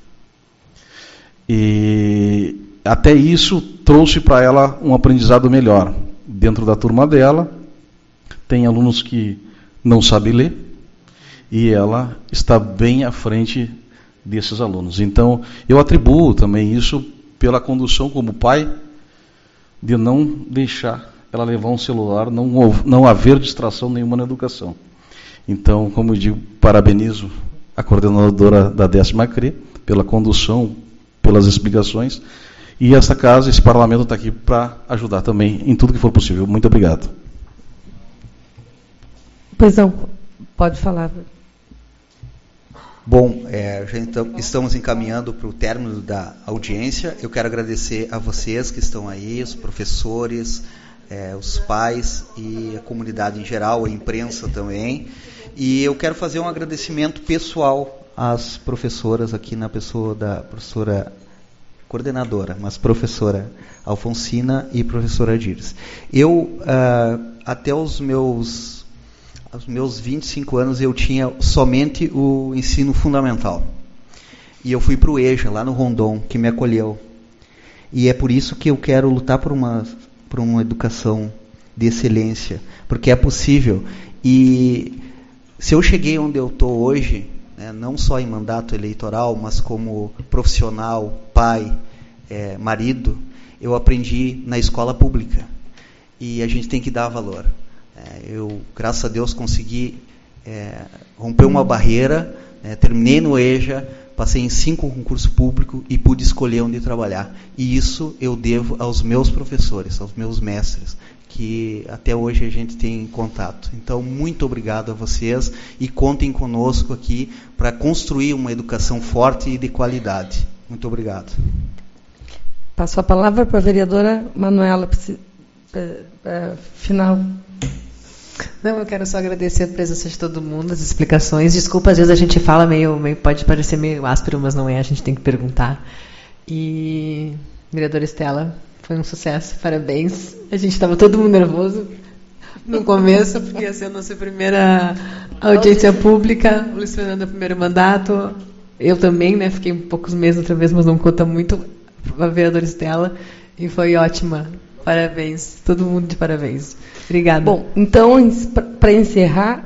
E até isso trouxe para ela um aprendizado melhor. Dentro da turma dela, tem alunos que não sabem ler e ela está bem à frente desses alunos. Então, eu atribuo também isso pela condução como pai, de não deixar ela levar um celular, não haver distração nenhuma na educação. Então, como eu digo, parabenizo a coordenadora da 10ª CRE, pela condução, pelas explicações. E essa casa, esse parlamento está aqui para ajudar também em tudo que for possível. Muito obrigado. Pois não, pode falar. Bom, já então, estamos encaminhando para o término da audiência. Eu quero agradecer a vocês que estão aí, os professores, os pais e a comunidade em geral, a imprensa também. E eu quero fazer um agradecimento pessoal às professoras aqui, na pessoa da professora coordenadora, mas professora Alfonsina e professora Dirce. Eu, até os meus 25 anos, eu tinha somente o ensino fundamental. E eu fui para o EJA, lá no Rondon, que me acolheu. E é por isso que eu quero lutar por uma educação de excelência, porque é possível. E se eu cheguei onde eu estou hoje, né, não só em mandato eleitoral, mas como profissional, pai, marido, eu aprendi na escola pública. E a gente tem que dar valor. Eu, graças a Deus, consegui romper uma barreira, terminei no EJA, passei em 5 concursos públicos e pude escolher onde trabalhar. E isso eu devo aos meus professores, aos meus mestres, que até hoje a gente tem contato. Então, muito obrigado a vocês e contem conosco aqui para construir uma educação forte e de qualidade. Muito obrigado. Passo a palavra para a vereadora Manuela, final. Não, eu quero só agradecer a presença de todo mundo, as explicações. Desculpa, às vezes a gente fala meio pode parecer meio áspero, mas não é, a gente tem que perguntar. E, vereadora Estela, foi um sucesso, parabéns. A gente estava todo mundo nervoso no começo, porque ia ser a nossa primeira audiência pública, o Luiz Fernando é o primeiro mandato, eu também, né, fiquei poucos meses outra vez, mas não conta muito, a vereadora Estela, e foi ótima. Parabéns, todo mundo de parabéns. Obrigada. Bom, então, para encerrar...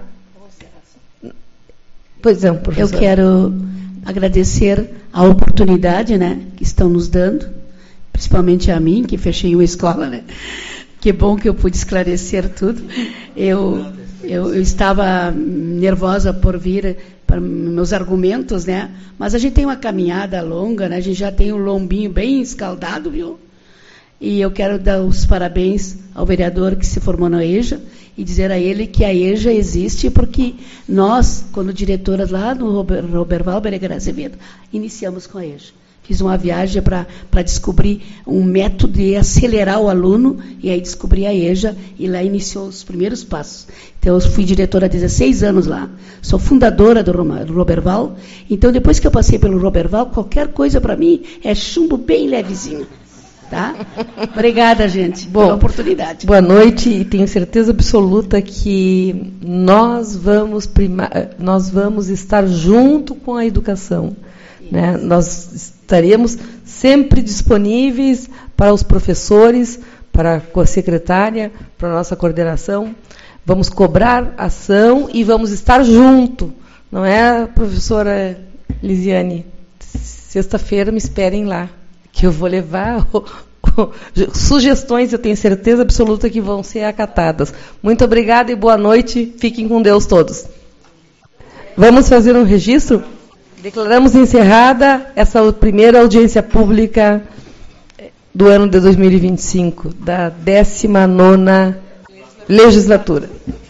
Pois não, professor. Eu quero agradecer a oportunidade, né, que estão nos dando, principalmente a mim, que fechei uma escola, né? Que bom que eu pude esclarecer tudo. Eu estava nervosa por vir para meus argumentos, né? Mas a gente tem uma caminhada longa, né? A gente já tem o lombinho bem escaldado, viu? E eu quero dar os parabéns ao vereador que se formou na EJA e dizer a ele que a EJA existe porque nós, quando diretoras lá no Roberval Bereguer Azevedo, iniciamos com a EJA. Fiz uma viagem para descobrir um método de acelerar o aluno e aí descobri a EJA e lá iniciou os primeiros passos. Então, eu fui diretora há 16 anos lá. Sou fundadora do Roberval. Então, depois que eu passei pelo Roberval, qualquer coisa para mim é chumbo bem levezinho. Tá? Obrigada, gente, pela oportunidade. Boa noite, e tenho certeza absoluta que nós vamos estar junto com a educação. Né? Nós estaremos sempre disponíveis para os professores, para a secretária, para a nossa coordenação. Vamos cobrar ação e vamos estar junto. Não é, professora Lisiane? Sexta-feira me esperem lá, que eu vou levar sugestões, eu tenho certeza absoluta que vão ser acatadas. Muito obrigada e boa noite. Fiquem com Deus todos. Vamos fazer um registro? Declaramos encerrada essa primeira audiência pública do ano de 2025, da 19ª legislatura.